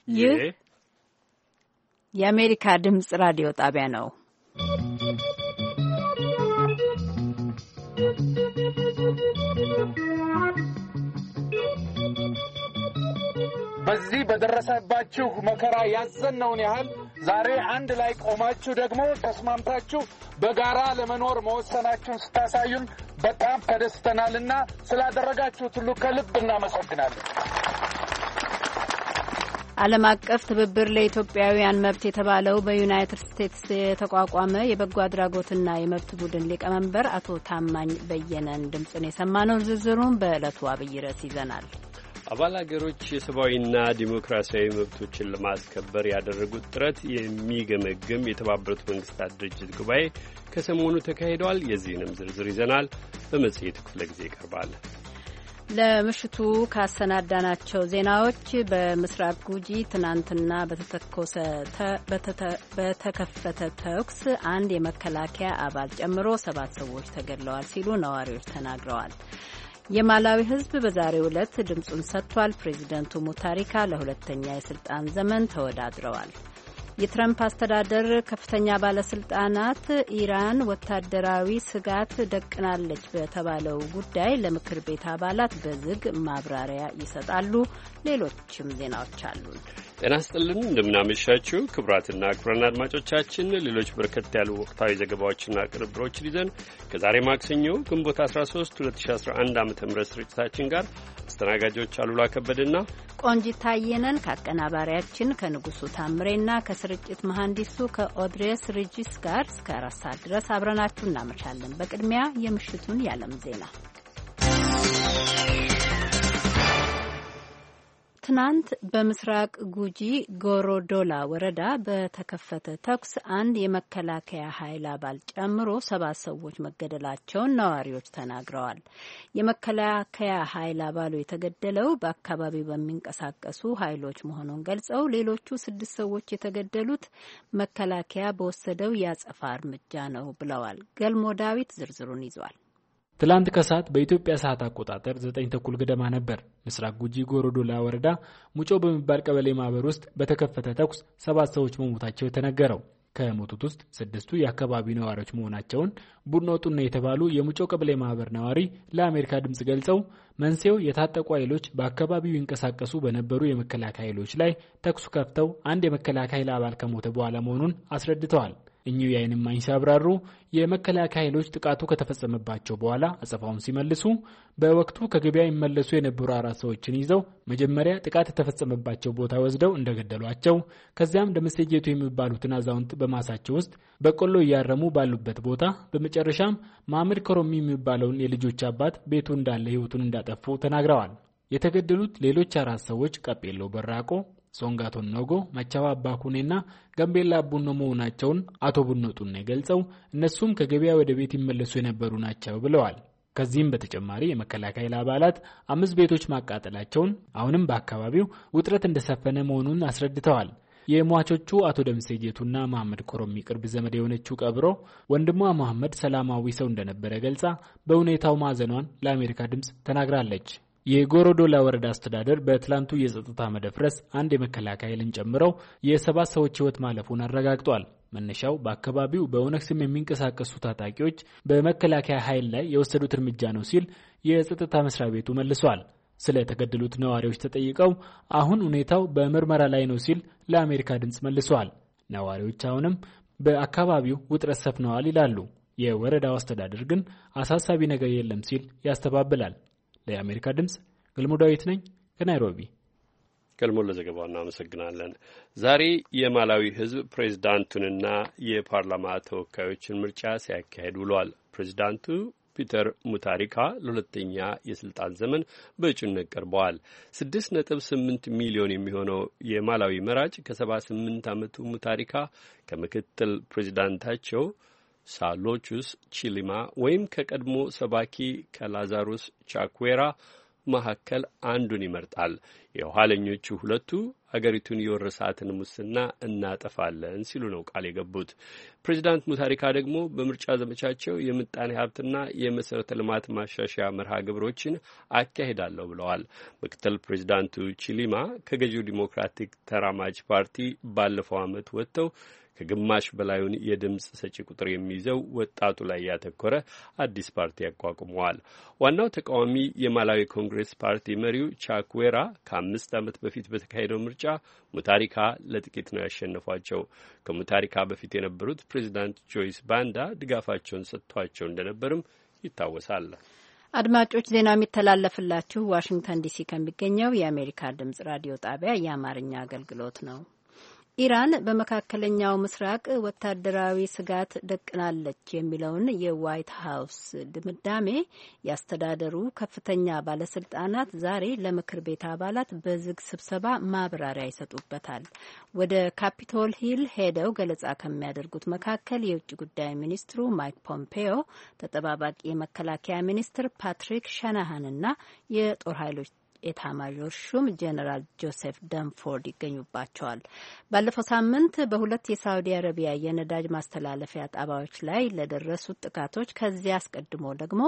ይህ የአሜሪካ ድምጽ ራዲዮ ጣቢያ ነው። በዚህ በደረሰባችሁ መከራ ያዘነውን ያህል ዛሬ አንድ ላይ ቆማችሁ ደግሞ ተስማምታችሁ በጋራ ለመኖር መወሰናችሁን ስታሳዩን በጣም ተደስተናልና ስላደረጋችሁት ሁሉ ከልብ እናመሰግናለን። ዓለም አቀፍ ትብብር ለኢትዮጵያውያን መብት የተባለው በዩናይትድ ስቴትስ የተቋቋመ የበጎ አድራጎትና የመብት ቡድን ሊቀመንበር አቶ ታማኝ በየነን ድምፅን የሰማነው። ዝርዝሩን በዕለቱ አብይ ርዕስ ይዘናል። አባል አገሮች የሰብአዊና ዲሞክራሲያዊ መብቶችን ለማስከበር ያደረጉት ጥረት የሚገመግም የተባበሩት መንግስታት ድርጅት ጉባኤ ከሰሞኑ ተካሂዷል። የዚህንም ዝርዝር ይዘናል። በመጽሔቱ ክፍለ ጊዜ ይቀርባል። ለምሽቱ ካሰናዳናቸው ዜናዎች በምስራቅ ጉጂ ትናንትና በተከፈተ ተኩስ አንድ የመከላከያ አባል ጨምሮ 7 ሰዎች ተገድለዋል ሲሉ ነዋሪዎች ተናግረዋል። የማላዊ ሕዝብ በዛሬው ዕለት ድምፁን ሰጥቷል። ፕሬዚደንቱ ሙታሪካ ለሁለተኛ የስልጣን ዘመን ተወዳድረዋል። የትራምፕ አስተዳደር ከፍተኛ ባለስልጣናት ኢራን ወታደራዊ ስጋት ደቅናለች በተባለው ጉዳይ ለምክር ቤት አባላት በዝግ ማብራሪያ ይሰጣሉ። ሌሎችም ዜናዎች አሉን። ጤና ይስጥልን፣ እንደምናመሻችሁ ክቡራትና ክቡራን አድማጮቻችን ሌሎች በርከት ያሉ ወቅታዊ ዘገባዎችና ቅንብሮችን ይዘን ከዛሬ ማክሰኞ ግንቦት 13 2011 ዓ.ም ስርጭታችን ጋር አስተናጋጆች አሉላ ከበደና ቆንጂት ታየነን ከአቀናባሪያችን ከንጉሱ ታምሬና ከስርጭት መሐንዲሱ ከኦድሬስ ሪጂስ ጋር እስከ 4 ሰዓት ድረስ አብረናችሁ እናመሻለን። በቅድሚያ የምሽቱን የዓለም ዜና። ትናንት በምስራቅ ጉጂ ጎሮዶላ ወረዳ በተከፈተ ተኩስ አንድ የመከላከያ ኃይል አባል ጨምሮ 7 ሰዎች መገደላቸውን ነዋሪዎች ተናግረዋል። የመከላከያ ኃይል አባሉ የተገደለው በአካባቢው በሚንቀሳቀሱ ኃይሎች መሆኑን ገልጸው ሌሎቹ 6 ሰዎች የተገደሉት መከላከያ በወሰደው የአጸፋ እርምጃ ነው ብለዋል። ገልሞ ዳዊት ዝርዝሩን ይዟል። ትላንት ከሰዓት በኢትዮጵያ ሰዓት አቆጣጠር 9 ተኩል ገደማ ነበር ምስራቅ ጉጂ ጎሮዶላ ወረዳ ሙጮ በሚባል ቀበሌ ማህበር ውስጥ በተከፈተ ተኩስ 7 ሰዎች መሞታቸው የተነገረው። ከሞቱት ውስጥ 6ቱ የአካባቢው ነዋሪዎች መሆናቸውን ቡድኖቱና የተባሉ የሙጮ ቀበሌ ማህበር ነዋሪ ለአሜሪካ ድምጽ ገልጸው መንስኤው የታጠቁ ኃይሎች በአካባቢው ይንቀሳቀሱ በነበሩ የመከላከያ ኃይሎች ላይ ተኩስ ከፍተው አንድ የመከላከያ ኃይል አባል ከሞተ በኋላ መሆኑን አስረድተዋል። እኚሁ የዓይን እማኝ ሲያብራሩ የመከላከያ ኃይሎች ጥቃቱ ከተፈጸመባቸው በኋላ አጸፋውን ሲመልሱ በወቅቱ ከገበያ ይመለሱ የነበሩ 4 ሰዎችን ይዘው መጀመሪያ ጥቃት የተፈጸመባቸው ቦታ ወስደው እንደገደሏቸው፣ ከዚያም ደመሰጀቱ የሚባሉትን አዛውንት በማሳቸው ውስጥ በቆሎ እያረሙ ባሉበት ቦታ፣ በመጨረሻም ማህመድ ከሮሚ የሚባለውን የልጆች አባት ቤቱ እንዳለ ህይወቱን እንዳጠፉ ተናግረዋል። የተገደሉት ሌሎች 4 ሰዎች ቀጴሎ በራቆ፣ ሶንጋቶን ኖጎ፣ መቻባ አባኩኔና ጋምቤላ ቡኖ መሆናቸውን አቶ ቡኖጡን ገልጸው እነሱም ከገበያ ወደ ቤት ይመለሱ የነበሩ ናቸው ብለዋል። ከዚህም በተጨማሪ የመከላከያ አባላት 5 ቤቶች ማቃጠላቸውን፣ አሁንም በአካባቢው ውጥረት እንደሰፈነ መሆኑን አስረድተዋል። የሟቾቹ አቶ ደምሴጄቱና መሐመድ ኮሮሚ ቅርብ ዘመድ የሆነችው ቀብሮ ወንድሟ መሐመድ ሰላማዊ ሰው እንደነበረ ገልጻ በሁኔታው ማዘኗን ለአሜሪካ ድምጽ ተናግራለች። የጎሮዶላ ወረዳ አስተዳደር በትላንቱ የጸጥታ መደፍረስ አንድ የመከላከያ ኃይልን ጨምረው የ7 ሰዎች ህይወት ማለፉን አረጋግጧል። መነሻው በአካባቢው በኦነግ ስም የሚንቀሳቀሱ ታጣቂዎች በመከላከያ ኃይል ላይ የወሰዱት እርምጃ ነው ሲል የጸጥታ መስሪያ ቤቱ መልሷል። ስለ ተገደሉት ነዋሪዎች ተጠይቀው አሁን ሁኔታው በምርመራ ላይ ነው ሲል ለአሜሪካ ድምጽ መልሷል። ነዋሪዎች አሁንም በአካባቢው ውጥረት ሰፍነዋል ይላሉ። የወረዳው አስተዳደር ግን አሳሳቢ ነገር የለም ሲል ያስተባብላል። ለአሜሪካ ድምጽ ገልሞ ዳዊት ነኝ ከናይሮቢ። ገልሞ ለዘገባው እናመሰግናለን። ዛሬ የማላዊ ህዝብ ፕሬዝዳንቱንና የፓርላማ ተወካዮችን ምርጫ ሲያካሂድ ውሏል። ፕሬዝዳንቱ ፒተር ሙታሪካ ለሁለተኛ የስልጣን ዘመን በእጩነት ቀርበዋል። 6.8 ሚሊዮን የሚሆነው የማላዊ መራጭ ከ78 ዓመቱ ሙታሪካ ከምክትል ፕሬዝዳንታቸው ሳሎቹስ ቺሊማ ወይም ከቀድሞ ሰባኪ ከላዛሩስ ቻኩዌራ መካከል አንዱን ይመርጣል። የኋለኞቹ ሁለቱ አገሪቱን የወረሳትን ሙስና እናጠፋለን ሲሉ ነው ቃል የገቡት። ፕሬዚዳንት ሙታሪካ ደግሞ በምርጫ ዘመቻቸው የምጣኔ ሀብትና የመሠረተ ልማት ማሻሻያ መርሃ ግብሮችን አካሂዳለሁ ብለዋል። ምክትል ፕሬዚዳንቱ ቺሊማ ከገዢው ዲሞክራቲክ ተራማጅ ፓርቲ ባለፈው ዓመት ወጥተው ከግማሽ በላዩን የድምፅ ሰጪ ቁጥር የሚይዘው ወጣቱ ላይ ያተኮረ አዲስ ፓርቲ ያቋቁመዋል። ዋናው ተቃዋሚ የማላዊ ኮንግሬስ ፓርቲ መሪው ቻክዌራ ከ5 ዓመት በፊት በተካሄደው ምርጫ ሙታሪካ ለጥቂት ነው ያሸነፏቸው። ከሙታሪካ በፊት የነበሩት ፕሬዚዳንት ጆይስ ባንዳ ድጋፋቸውን ሰጥቷቸው እንደነበርም ይታወሳል። አድማጮች ዜናው የሚተላለፍላችሁ ዋሽንግተን ዲሲ ከሚገኘው የአሜሪካ ድምጽ ራዲዮ ጣቢያ የአማርኛ አገልግሎት ነው። ኢራን በመካከለኛው ምስራቅ ወታደራዊ ስጋት ደቅናለች የሚለውን የዋይት ሀውስ ድምዳሜ ያስተዳደሩ ከፍተኛ ባለስልጣናት ዛሬ ለምክር ቤት አባላት በዝግ ስብሰባ ማብራሪያ ይሰጡበታል። ወደ ካፒቶል ሂል ሄደው ገለጻ ከሚያደርጉት መካከል የውጭ ጉዳይ ሚኒስትሩ ማይክ ፖምፔዮ፣ ተጠባባቂ የመከላከያ ሚኒስትር ፓትሪክ ሻናሃንና የጦር ኃይሎች ኤታማዦር ሹም ጄኔራል ጆሴፍ ደንፎርድ ይገኙባቸዋል። ባለፈው ሳምንት በሁለት የሳውዲ አረቢያ የነዳጅ ማስተላለፊያ ጣቢያዎች ላይ ለደረሱት ጥቃቶች ከዚያ አስቀድሞ ደግሞ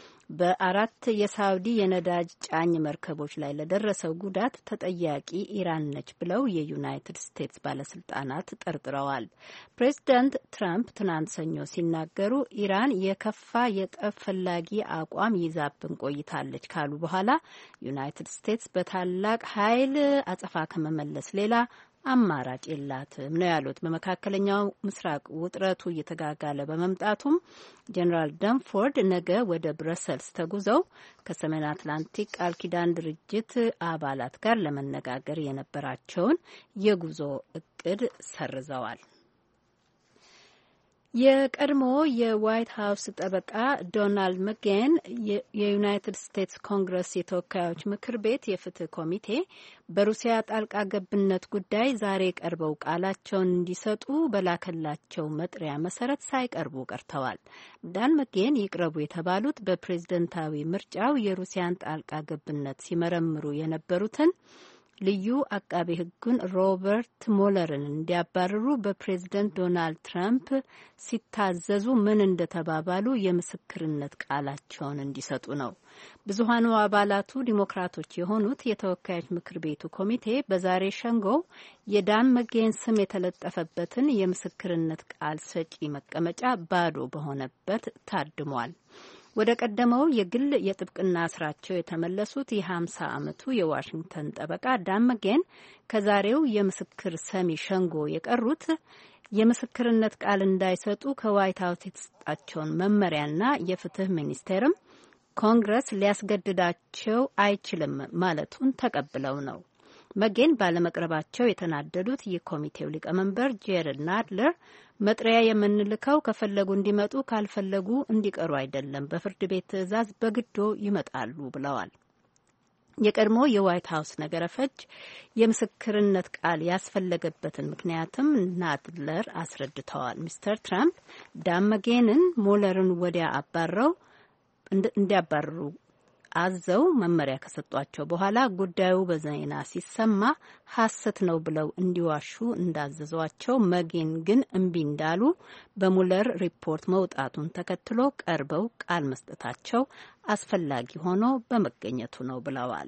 በ4 የሳውዲ የነዳጅ ጫኝ መርከቦች ላይ ለደረሰው ጉዳት ተጠያቂ ኢራን ነች ብለው የዩናይትድ ስቴትስ ባለስልጣናት ጠርጥረዋል። ፕሬዚዳንት ትራምፕ ትናንት ሰኞ ሲናገሩ ኢራን የከፋ የጠብ ፈላጊ አቋም ይዛብን ቆይታለች ካሉ በኋላ ዩናይትድ ስቴትስ በታላቅ ኃይል አጸፋ ከመመለስ ሌላ አማራጭ የላትም ነው ያሉት። በመካከለኛው ምስራቅ ውጥረቱ እየተጋጋለ በመምጣቱም ጄኔራል ደንፎርድ ነገ ወደ ብረሰልስ ተጉዘው ከሰሜን አትላንቲክ ቃል ኪዳን ድርጅት አባላት ጋር ለመነጋገር የነበራቸውን የጉዞ እቅድ ሰርዘዋል። የቀድሞ የዋይት ሀውስ ጠበቃ ዶናልድ መኬን የዩናይትድ ስቴትስ ኮንግረስ የተወካዮች ምክር ቤት የፍትህ ኮሚቴ በሩሲያ ጣልቃ ገብነት ጉዳይ ዛሬ ቀርበው ቃላቸውን እንዲሰጡ በላከላቸው መጥሪያ መሰረት ሳይቀርቡ ቀርተዋል። ዳን መኬን ይቅረቡ የተባሉት በፕሬዝደንታዊ ምርጫው የሩሲያን ጣልቃ ገብነት ሲመረምሩ የነበሩትን ልዩ አቃቤ ሕጉን ሮበርት ሞለርን እንዲያባርሩ በፕሬዝደንት ዶናልድ ትራምፕ ሲታዘዙ ምን እንደተባባሉ የምስክርነት ቃላቸውን እንዲሰጡ ነው። ብዙሃኑ አባላቱ ዲሞክራቶች የሆኑት የተወካዮች ምክር ቤቱ ኮሚቴ በዛሬ ሸንጎው የዳን መኬን ስም የተለጠፈበትን የምስክርነት ቃል ሰጪ መቀመጫ ባዶ በሆነበት ታድሟል። ወደ ቀደመው የግል የጥብቅና ስራቸው የተመለሱት የ50 ዓመቱ የዋሽንግተን ጠበቃ ዳን መኬን ከዛሬው የምስክር ሰሚ ሸንጎ የቀሩት የምስክርነት ቃል እንዳይሰጡ ከዋይት ሀውስ የተሰጣቸውን መመሪያና የፍትህ ሚኒስቴርም ኮንግረስ ሊያስገድዳቸው አይችልም ማለቱን ተቀብለው ነው። መኬን ባለመቅረባቸው የተናደዱት የኮሚቴው ሊቀመንበር ጄረድ ናድለር መጥሪያ የምንልከው ከፈለጉ እንዲመጡ ካልፈለጉ እንዲቀሩ አይደለም፣ በፍርድ ቤት ትዕዛዝ በግዶ ይመጣሉ ብለዋል። የቀድሞ የዋይት ሀውስ ነገረ ፈጅ የምስክርነት ቃል ያስፈለገበትን ምክንያትም ናድለር አስረድተዋል። ሚስተር ትራምፕ ዳን መኬንን ሞለርን ወዲያ እንዲያባርሩ አዘው መመሪያ ከሰጧቸው በኋላ ጉዳዩ በዜና ሲሰማ ሐሰት ነው ብለው እንዲዋሹ እንዳዘዟቸው መኬን ግን እምቢ እንዳሉ በሙለር ሪፖርት መውጣቱን ተከትሎ ቀርበው ቃል መስጠታቸው አስፈላጊ ሆኖ በመገኘቱ ነው ብለዋል።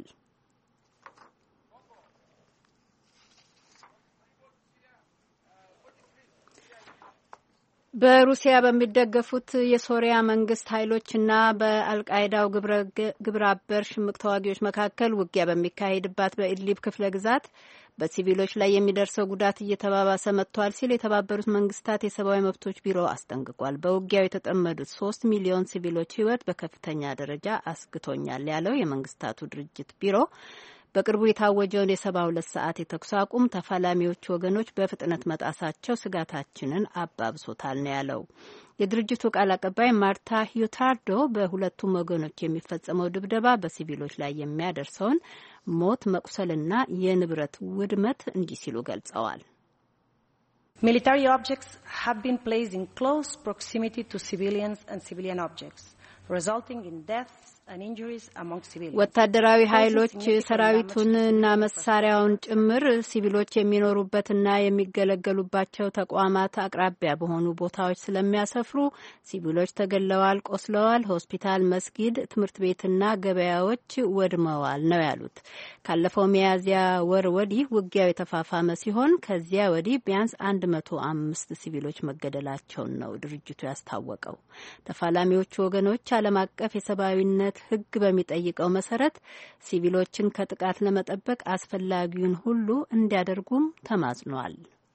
በሩሲያ በሚደገፉት የሶሪያ መንግስት ኃይሎችና በአልቃይዳው ግብረ አበር ሽምቅ ተዋጊዎች መካከል ውጊያ በሚካሄድባት በኢድሊብ ክፍለ ግዛት በሲቪሎች ላይ የሚደርሰው ጉዳት እየተባባሰ መጥቷል ሲል የተባበሩት መንግስታት የሰብአዊ መብቶች ቢሮ አስጠንቅቋል። በውጊያው የተጠመዱት 3 ሚሊዮን ሲቪሎች ሕይወት በከፍተኛ ደረጃ አስግቶኛል ያለው የመንግስታቱ ድርጅት ቢሮ በቅርቡ የታወጀውን የ72 ሰዓት የተኩስ አቁም ተፋላሚዎቹ ወገኖች በፍጥነት መጣሳቸው ስጋታችንን አባብሶታል ነው ያለው። የድርጅቱ ቃል አቀባይ ማርታ ሂዩታርዶ በሁለቱም ወገኖች የሚፈጸመው ድብደባ በሲቪሎች ላይ የሚያደርሰውን ሞት፣ መቁሰልና የንብረት ውድመት እንዲህ ሲሉ ገልጸዋል። Military objects have been placed in close proximity to civilians and civilian objects, resulting in deaths ወታደራዊ ኃይሎች ሰራዊቱንና መሳሪያውን ጭምር ሲቪሎች የሚኖሩበትና የሚገለገሉባቸው ተቋማት አቅራቢያ በሆኑ ቦታዎች ስለሚያሰፍሩ ሲቪሎች ተገለዋል፣ ቆስለዋል፣ ሆስፒታል፣ መስጊድ፣ ትምህርት ቤትና ገበያዎች ወድመዋል ነው ያሉት። ካለፈው ሚያዝያ ወር ወዲህ ውጊያው የተፋፋመ ሲሆን ከዚያ ወዲህ ቢያንስ 105 ሲቪሎች መገደላቸውን ነው ድርጅቱ ያስታወቀው። ተፋላሚዎቹ ወገኖች ዓለም አቀፍ የሰብአዊነት ሕግ በሚጠይቀው መሰረት ሲቪሎችን ከጥቃት ለመጠበቅ አስፈላጊውን ሁሉ እንዲያደርጉም ተማጽኗል።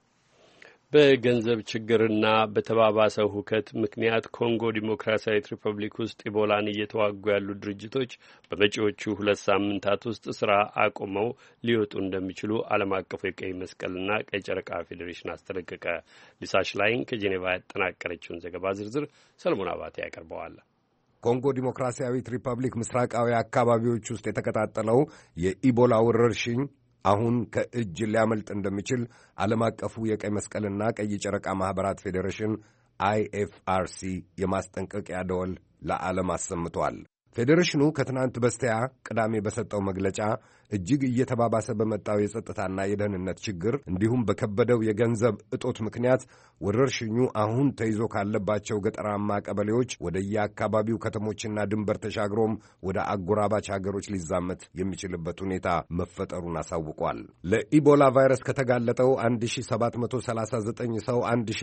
በገንዘብ ችግርና በተባባሰው ሁከት ምክንያት ኮንጎ ዲሞክራሲያዊት ሪፐብሊክ ውስጥ ኢቦላን እየተዋጉ ያሉ ድርጅቶች በመጪዎቹ 2 ሳምንታት ውስጥ ስራ አቁመው ሊወጡ እንደሚችሉ ዓለም አቀፉ የቀይ መስቀልና ቀይ ጨረቃ ፌዴሬሽን አስጠነቀቀ። ሊሳሽ ላይን ከጄኔቫ ያጠናቀረችውን ዘገባ ዝርዝር ሰለሞን አባቴ ያቀርበዋል። ኮንጎ ዲሞክራሲያዊት ሪፐብሊክ ምስራቃዊ አካባቢዎች ውስጥ የተቀጣጠለው የኢቦላ ወረርሽኝ አሁን ከእጅ ሊያመልጥ እንደሚችል ዓለም አቀፉ የቀይ መስቀልና ቀይ ጨረቃ ማኅበራት ፌዴሬሽን IFRC የማስጠንቀቂያ ደወል ለዓለም አሰምቷል። ፌዴሬሽኑ ከትናንት በስቲያ ቅዳሜ በሰጠው መግለጫ እጅግ እየተባባሰ በመጣው የጸጥታና የደህንነት ችግር እንዲሁም በከበደው የገንዘብ እጦት ምክንያት ወረርሽኙ አሁን ተይዞ ካለባቸው ገጠራማ ቀበሌዎች ወደ የአካባቢው ከተሞችና ድንበር ተሻግሮም ወደ አጎራባች ሀገሮች ሊዛመት የሚችልበት ሁኔታ መፈጠሩን አሳውቋል። ለኢቦላ ቫይረስ ከተጋለጠው 1739 ሰው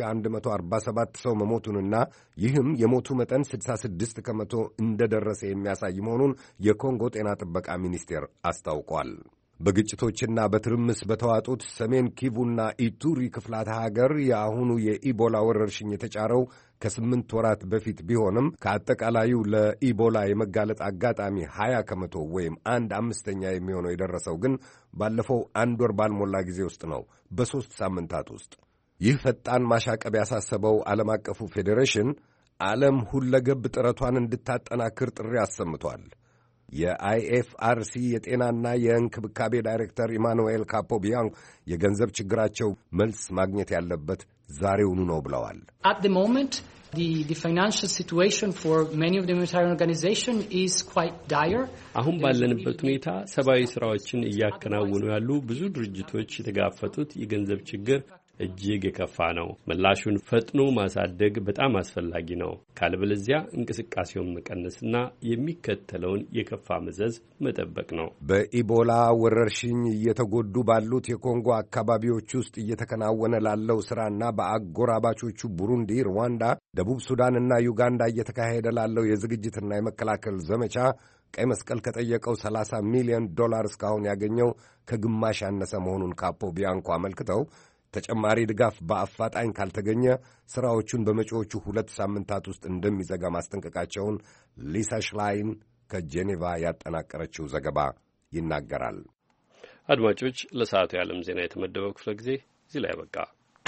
1147 ሰው መሞቱንና ይህም የሞቱ መጠን 66 ከመቶ እንደደረሰ የሚያሳይ መሆኑን የኮንጎ ጤና ጥበቃ ሚኒስቴር አስታውቋል። በግጭቶችና በትርምስ በተዋጡት ሰሜን ኪቡና ኢቱሪ ክፍላተ ሀገር የአሁኑ የኢቦላ ወረርሽኝ የተጫረው ከ8 ወራት በፊት ቢሆንም ከአጠቃላዩ ለኢቦላ የመጋለጥ አጋጣሚ 20 ከመቶ ወይም 1/5 የሚሆነው የደረሰው ግን ባለፈው 1 ወር ባልሞላ ጊዜ ውስጥ ነው፣ በ3 ሳምንታት ውስጥ። ይህ ፈጣን ማሻቀብ ያሳሰበው ዓለም አቀፉ ፌዴሬሽን ዓለም ሁለገብ ጥረቷን እንድታጠናክር ጥሪ አሰምቷል። የአይኤፍአርሲ የጤናና የእንክብካቤ ዳይሬክተር ኢማኑኤል ካፖቢያን የገንዘብ ችግራቸው መልስ ማግኘት ያለበት ዛሬውኑ ነው ብለዋል። At the moment, the financial situation for many of the humanitarian organizations is quite dire. አሁን ባለንበት ሁኔታ ሰብአዊ ስራዎችን እያከናወኑ ያሉ ብዙ ድርጅቶች የተጋፈጡት የገንዘብ ችግር እጅግ የከፋ ነው። ምላሹን ፈጥኖ ማሳደግ በጣም አስፈላጊ ነው። ካልበለዚያ እንቅስቃሴውን መቀነስና የሚከተለውን የከፋ መዘዝ መጠበቅ ነው። በኢቦላ ወረርሽኝ እየተጎዱ ባሉት የኮንጎ አካባቢዎች ውስጥ እየተከናወነ ላለው ሥራና በአጎራባቾቹ ቡሩንዲ፣ ሩዋንዳ፣ ደቡብ ሱዳንና ዩጋንዳ እየተካሄደ ላለው የዝግጅትና የመከላከል ዘመቻ ቀይ መስቀል ከጠየቀው $30 ሚሊዮን እስካሁን ያገኘው ከግማሽ ያነሰ መሆኑን ካፖ ቢያንኮ አመልክተው ተጨማሪ ድጋፍ በአፋጣኝ ካልተገኘ ሥራዎቹን በመጪዎቹ 2 ሳምንታት ውስጥ እንደሚዘጋ ማስጠንቀቃቸውን ሊሳ ሽላይን ከጄኔቫ ያጠናቀረችው ዘገባ ይናገራል። አድማጮች፣ ለሰዓቱ የዓለም ዜና የተመደበው ክፍለ ጊዜ እዚህ ላይ ያበቃ።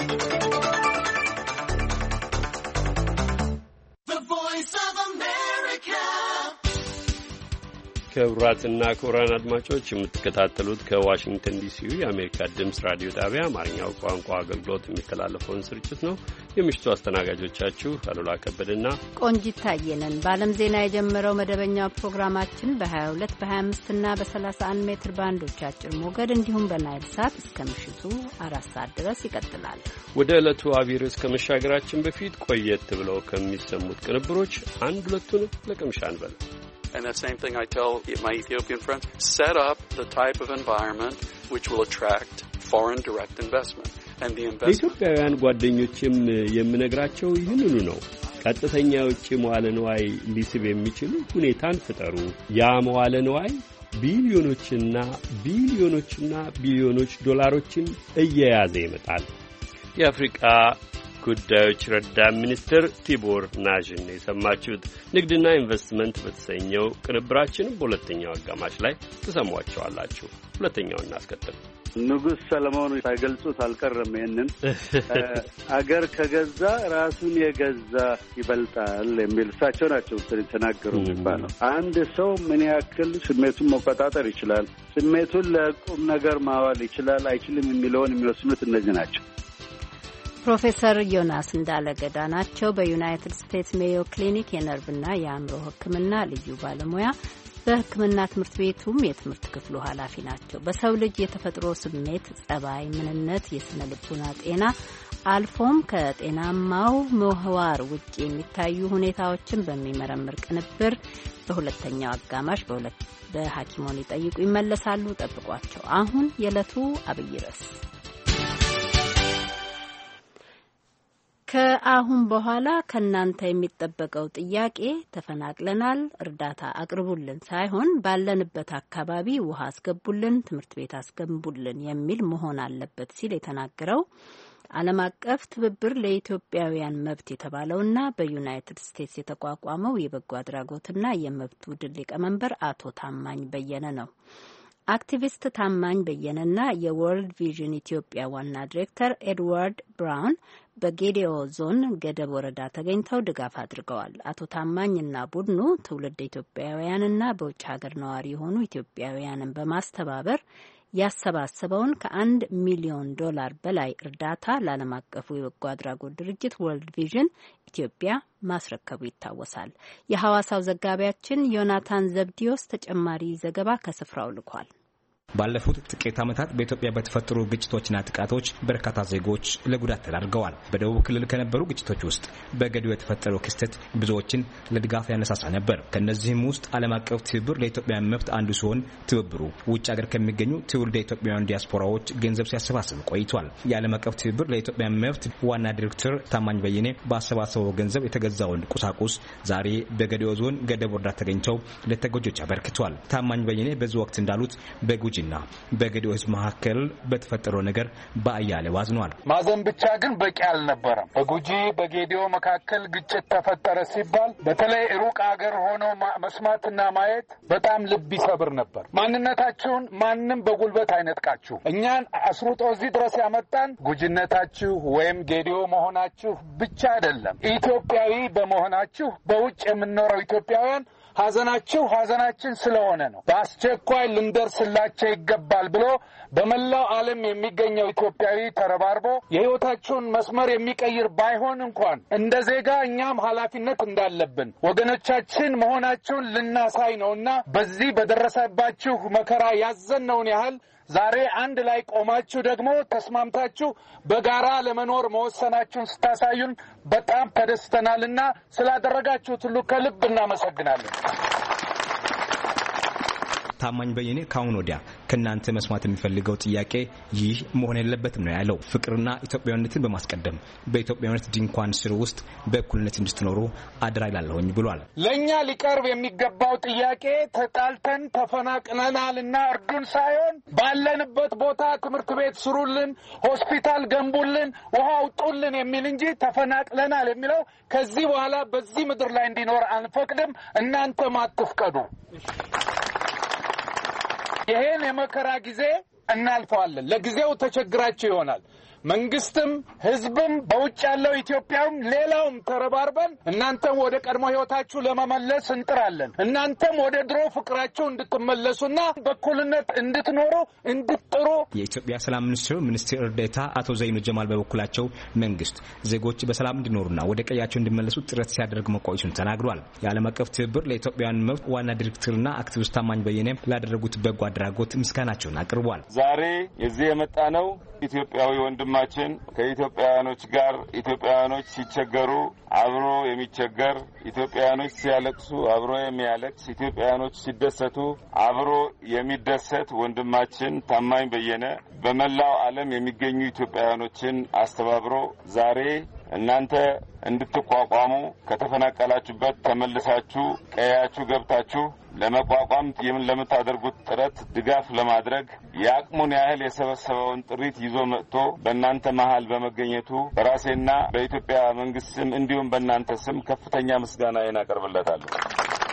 ክቡራትና ክቡራን አድማጮች የምትከታተሉት ከዋሽንግተን ዲሲው የአሜሪካ ድምፅ ራዲዮ ጣቢያ አማርኛው ቋንቋ አገልግሎት የሚተላለፈውን ስርጭት ነው። የምሽቱ አስተናጋጆቻችሁ አሉላ ከበደና ቆንጂት ታየነን። በዓለም ዜና የጀመረው መደበኛው ፕሮግራማችን በ22 በ25ና በ31 ሜትር ባንዶች አጭር ሞገድ እንዲሁም በናይል ሳት እስከ ምሽቱ 4 ሰዓት ድረስ ይቀጥላል። ወደ ዕለቱ አቢይ ርዕስ ከመሻገራችን በፊት ቆየት ብለው ከሚሰሙት ቅንብሮች አንድ ሁለቱን ለቅምሻ እንበል። And that same thing I tell my Ethiopian friends, set up the type of environment which will attract foreign direct investment. And the investment ኢትዮጵያውያን ጓደኞችም የምነግራቸው ይህንኑ ነው። ቀጥተኛ የውጭ መዋለ ንዋይ ሊስብ የሚችል ሁኔታን ፍጠሩ። ያ መዋለ ንዋይ ቢሊዮኖችና ቢሊዮኖች ዶላሮችን እየያዘ ይመጣል። የአፍሪቃ ጉዳዮች ረዳት ሚኒስትር ቲቦር ናዥን የሰማችሁት። ንግድና ኢንቨስትመንት በተሰኘው ቅንብራችን በሁለተኛው አጋማሽ ላይ ተሰሟቸዋላችሁ። ሁለተኛውን እናስከትል። ንጉሥ ሰለሞን ሳይገልጹት አልቀረም። ይህንን አገር ከገዛ ራሱን የገዛ ይበልጣል የሚል እሳቸው ናቸው ተናገሩ የሚባለው። አንድ ሰው ምን ያክል ስሜቱን መቆጣጠር ይችላል፣ ስሜቱን ለቁም ነገር ማዋል ይችላል አይችልም የሚለውን የሚወስኑት እነዚህ ናቸው። ፕሮፌሰር ዮናስ እንዳለገዳ ናቸው። በዩናይትድ ስቴትስ ሜዮ ክሊኒክ የነርቭና የአእምሮ ሕክምና ልዩ ባለሙያ፣ በሕክምና ትምህርት ቤቱም የትምህርት ክፍሉ ኃላፊ ናቸው። በሰው ልጅ የተፈጥሮ ስሜት፣ ጸባይ፣ ምንነት፣ የስነ ልቡና ጤና አልፎም ከጤናማው ምህዋር ውጭ የሚታዩ ሁኔታዎችን በሚመረምር ቅንብር በሁለተኛው አጋማሽ በሐኪሞን ይጠይቁ ይመለሳሉ። ጠብቋቸው። አሁን የዕለቱ አብይ ርዕስ ከአሁን በኋላ ከናንተ የሚጠበቀው ጥያቄ ተፈናቅለናል፣ እርዳታ አቅርቡልን ሳይሆን ባለንበት አካባቢ ውሃ አስገቡልን፣ ትምህርት ቤት አስገንቡልን የሚል መሆን አለበት ሲል የተናገረው ዓለም አቀፍ ትብብር ለኢትዮጵያውያን መብት የተባለውና በዩናይትድ ስቴትስ የተቋቋመው የበጎ አድራጎትና የመብት ቡድን ሊቀመንበር አቶ ታማኝ በየነ ነው። አክቲቪስት ታማኝ በየነና የወርልድ ቪዥን ኢትዮጵያ ዋና ዲሬክተር ኤድዋርድ ብራውን በጌዲኦ ዞን ገደብ ወረዳ ተገኝተው ድጋፍ አድርገዋል። አቶ ታማኝና ቡድኑ ትውልድ ኢትዮጵያውያንና በውጭ ሀገር ነዋሪ የሆኑ ኢትዮጵያውያንን በማስተባበር ያሰባሰበውን $1 ሚሊዮን በላይ እርዳታ ለዓለም አቀፉ የበጎ አድራጎት ድርጅት ወርልድ ቪዥን ኢትዮጵያ ማስረከቡ ይታወሳል። የሐዋሳው ዘጋቢያችን ዮናታን ዘብዲዮስ ተጨማሪ ዘገባ ከስፍራው ልኳል። ባለፉት ጥቂት ዓመታት በኢትዮጵያ በተፈጠሩ ግጭቶችና ጥቃቶች በርካታ ዜጎች ለጉዳት ተዳርገዋል። በደቡብ ክልል ከነበሩ ግጭቶች ውስጥ በገዲኦ የተፈጠረው ክስተት ብዙዎችን ለድጋፍ ያነሳሳ ነበር። ከነዚህም ውስጥ ዓለም አቀፍ ትብብር ለኢትዮጵያውያን መብት አንዱ ሲሆን ትብብሩ ውጭ ሀገር ከሚገኙ ትውልደ ኢትዮጵያውያን ዲያስፖራዎች ገንዘብ ሲያሰባስብ ቆይቷል። የዓለም አቀፍ ትብብር ለኢትዮጵያውያን መብት ዋና ዲሬክተር ታማኝ በየነ ባሰባሰበው ገንዘብ የተገዛውን ቁሳቁስ ዛሬ በገዲኦ ዞን ገደብ ወረዳ ተገኝተው ለተጎጆች አበርክቷል። ታማኝ በየነ በዚህ ወቅት እንዳሉት በጉጂ በገዲኦ ህዝብ መካከል በተፈጠረው ነገር በአያሌው አዝኗል። ማዘን ብቻ ግን በቂ አልነበረም። በጉጂ በጌዲኦ መካከል ግጭት ተፈጠረ ሲባል በተለይ ሩቅ ሀገር ሆኖ መስማትና ማየት በጣም ልብ ይሰብር ነበር። ማንነታችሁን ማንም በጉልበት አይነጥቃችሁ። እኛን አስሩጦ እዚህ ድረስ ያመጣን ጉጂነታችሁ ወይም ጌዲኦ መሆናችሁ ብቻ አይደለም፣ ኢትዮጵያዊ በመሆናችሁ በውጭ የምንኖረው ኢትዮጵያውያን ሐዘናችን ስለሆነ ነው። በአስቸኳይ ልንደርስላቸው ይገባል ብሎ በመላው ዓለም የሚገኘው ኢትዮጵያዊ ተረባርቦ የህይወታቸውን መስመር የሚቀይር ባይሆን እንኳን እንደ ዜጋ እኛም ኃላፊነት እንዳለብን ወገኖቻችን መሆናቸውን ልናሳይ ነውና በዚህ በደረሰባችሁ መከራ ያዘነውን ያህል ዛሬ አንድ ላይ ቆማችሁ ደግሞ ተስማምታችሁ በጋራ ለመኖር መወሰናችሁን ስታሳዩን በጣም ተደስተናልና ስላደረጋችሁት ሁሉ ከልብ እናመሰግናለን። ታማኝ በየነ ካሁን ወዲያ ከናንተ መስማት የሚፈልገው ጥያቄ ይህ መሆን የለበትም ነው ያለው። ፍቅርና ኢትዮጵያዊነትን በማስቀደም በኢትዮጵያዊነት ድንኳን ስር ውስጥ በእኩልነት እንድትኖሩ አደራ ይላለሁኝ ብሏል። ለኛ ሊቀርብ የሚገባው ጥያቄ ተጣልተን ተፈናቅለናልና እርዱን ሳይሆን ባለንበት ቦታ ትምህርት ቤት ስሩልን፣ ሆስፒታል ገንቡልን፣ ውሃ አውጡልን የሚል እንጂ ተፈናቅለናል የሚለው ከዚህ በኋላ በዚህ ምድር ላይ እንዲኖር አንፈቅድም። እናንተም አትፍቀዱ። ይሄን የመከራ ጊዜ እናልፈዋለን። ለጊዜው ተቸግራችሁ ይሆናል። መንግስትም ህዝብም በውጭ ያለው ኢትዮጵያም ሌላውም ተረባርበን እናንተም ወደ ቀድሞ ህይወታችሁ ለመመለስ እንጥራለን። እናንተም ወደ ድሮ ፍቅራችሁ እንድትመለሱና በኩልነት እንድትኖሩ እንድትጥሩ። የኢትዮጵያ ሰላም ሚኒስትር ዴኤታ አቶ ዘይኑ ጀማል በበኩላቸው መንግስት ዜጎች በሰላም እንዲኖሩና ወደ ቀያቸው እንዲመለሱ ጥረት ሲያደርግ መቆየቱን ተናግሯል። የዓለም አቀፍ ትብብር ለኢትዮጵያውያን መብት ዋና ዲሬክተርና አክቲቪስት ታማኝ በየነ ላደረጉት በጎ አድራጎት ምስጋናቸውን አቅርቧል። ዛሬ እዚህ የመጣ ነው ኢትዮጵያዊ ወንድማችን ከኢትዮጵያውያኖች ጋር ኢትዮጵያውያኖች ሲቸገሩ አብሮ የሚቸገር፣ ኢትዮጵያውያኖች ሲያለቅሱ አብሮ የሚያለቅስ፣ ኢትዮጵያውያኖች ሲደሰቱ አብሮ የሚደሰት ወንድማችን ታማኝ በየነ በመላው ዓለም የሚገኙ ኢትዮጵያውያኖችን አስተባብሮ ዛሬ እናንተ እንድትቋቋሙ ከተፈናቀላችሁበት ተመልሳችሁ ቀያችሁ ገብታችሁ ለመቋቋም ለምታደርጉት ጥረት ድጋፍ ለማድረግ የአቅሙን ያህል የሰበሰበውን ጥሪት ይዞ መጥቶ በእናንተ መሃል በመገኘቱ በራሴና በኢትዮጵያ መንግስት ስም እንዲሁም በእናንተ ስም ከፍተኛ ምስጋናዬን አቀርብለታለሁ።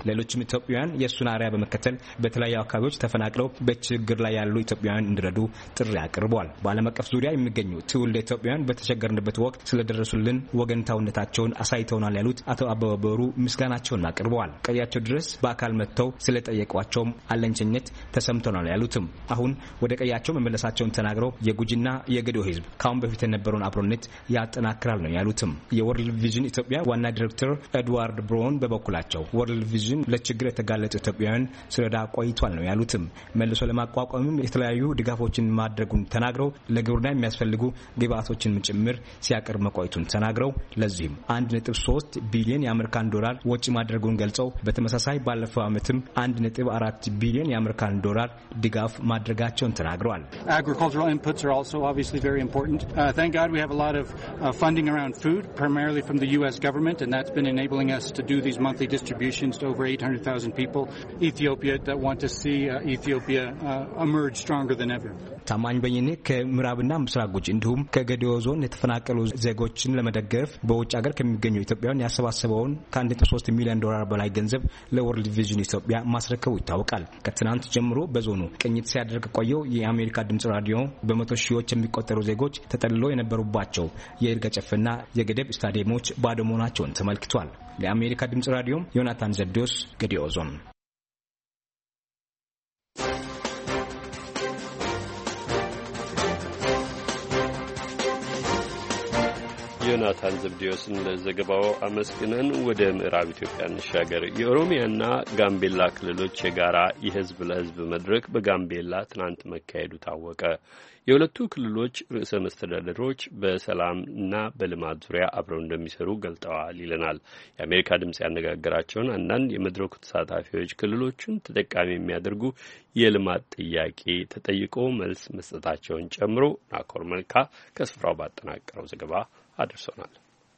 ሌሎችም ኢትዮጵያውያን የእሱን አርአያ በመከተል በተለያዩ አካባቢዎች ተፈናቅለው በችግር ላይ ያሉ ኢትዮጵያውያን እንዲረዱ ጥሪ አቅርበዋል። በዓለም አቀፍ ዙሪያ የሚገኙ ትውልደ ኢትዮጵያውያን በተቸገርንበት ወቅት ስለደረሱልን ወገንታውነታቸውን አሳይተውናል ያሉት አቶ አበበ በሩ ምስጋናቸውን አቅርበዋል። ቀያቸው ድረስ በአካል መጥተው ስለጠየቋቸውም አለኝነት ተሰምተናል ያሉትም አሁን ወደ ቀያቸው መመለሳቸውን ተናግረው የጉጂና የገዶ ህዝብ ካሁን በፊት የነበረውን አብሮነት ያጠናክራል ነው ያሉትም። የወርልድ ቪዥን ኢትዮጵያ ዋና ዳይሬክተር ኤድዋርድ ብሮን በበኩላቸው ወርልድ ቪዥን ለችግር የተጋለጡ ኢትዮጵያውያን ስለዳ ቆይቷል ነው ያሉትም። መልሶ ለማቋቋምም የተለያዩ ድጋፎችን ማድረጉን ተናግረው ለግብርና የሚያስፈልጉ ግብአቶችን ጭምር ሲያቀርብ መቆየቱን ተናግረው ለዚህም 1.3 ቢሊዮን የአሜሪካን ዶላር ወጪ ማድረጉን ገልጸው በተመሳሳይ ባለፈው ዓመትም 1.4 ቢሊዮን የአሜሪካን ዶላር ድጋፍ ማድረጋቸውን ተናግረዋል። Agricultural inputs are also obviously very important. Thank God we have a lot of funding around food, primarily from the U.S. government, and that's been enabling us to do these monthly distributions to over 800,000 people in Ethiopia that want to see Ethiopia emerge stronger than ever. ታማኝ በየኔ ከምዕራብና ምስራቅ ጉጂ እንዲሁም ከገዲዮ ዞን የተፈናቀሉ ዜጎችን ለመደገፍ በውጭ ሀገር ከሚገኙ ኢትዮጵያውያን ያሰባሰበውን ከ1.3 ሚሊዮን ዶላር በላይ ገንዘብ ለወርልድ ቪዥን ኢትዮጵያ ማስረከቡ ይታወቃል። ከትናንት ጀምሮ በዞኑ ቅኝት ሲያደርግ ቆየው የአሜሪካ ድምጽ ራዲዮ በመቶ ሺዎች የሚቆጠሩ ዜጎች ተጠልለው የነበሩባቸው የይርጋ ጨፌና የገደብ ስታዲየሞች ባዶ መሆናቸውን ተመልክቷል። ለአሜሪካ ድምጽ ራዲዮ ዮናታን ዘብዴዎስ ገዲዮ ዞን። ዮናታን ዘብዴዎስን ለዘገባው አመስግነን ወደ ምዕራብ ኢትዮጵያ እንሻገር። የኦሮሚያና ጋምቤላ ክልሎች የጋራ የህዝብ ለህዝብ መድረክ በጋምቤላ ትናንት መካሄዱ ታወቀ። የሁለቱ ክልሎች ርዕሰ መስተዳድሮች በሰላምና በልማት ዙሪያ አብረው እንደሚሰሩ ገልጠዋል ይለናል የአሜሪካ ድምጽ ያነጋገራቸውን አንዳንድ የመድረኩ ተሳታፊዎች። ክልሎቹን ተጠቃሚ የሚያደርጉ የልማት ጥያቄ ተጠይቆ መልስ መስጠታቸውን ጨምሮ ናኮር መልካ ከስፍራው ባጠናቀረው ዘገባ አድርሶናል።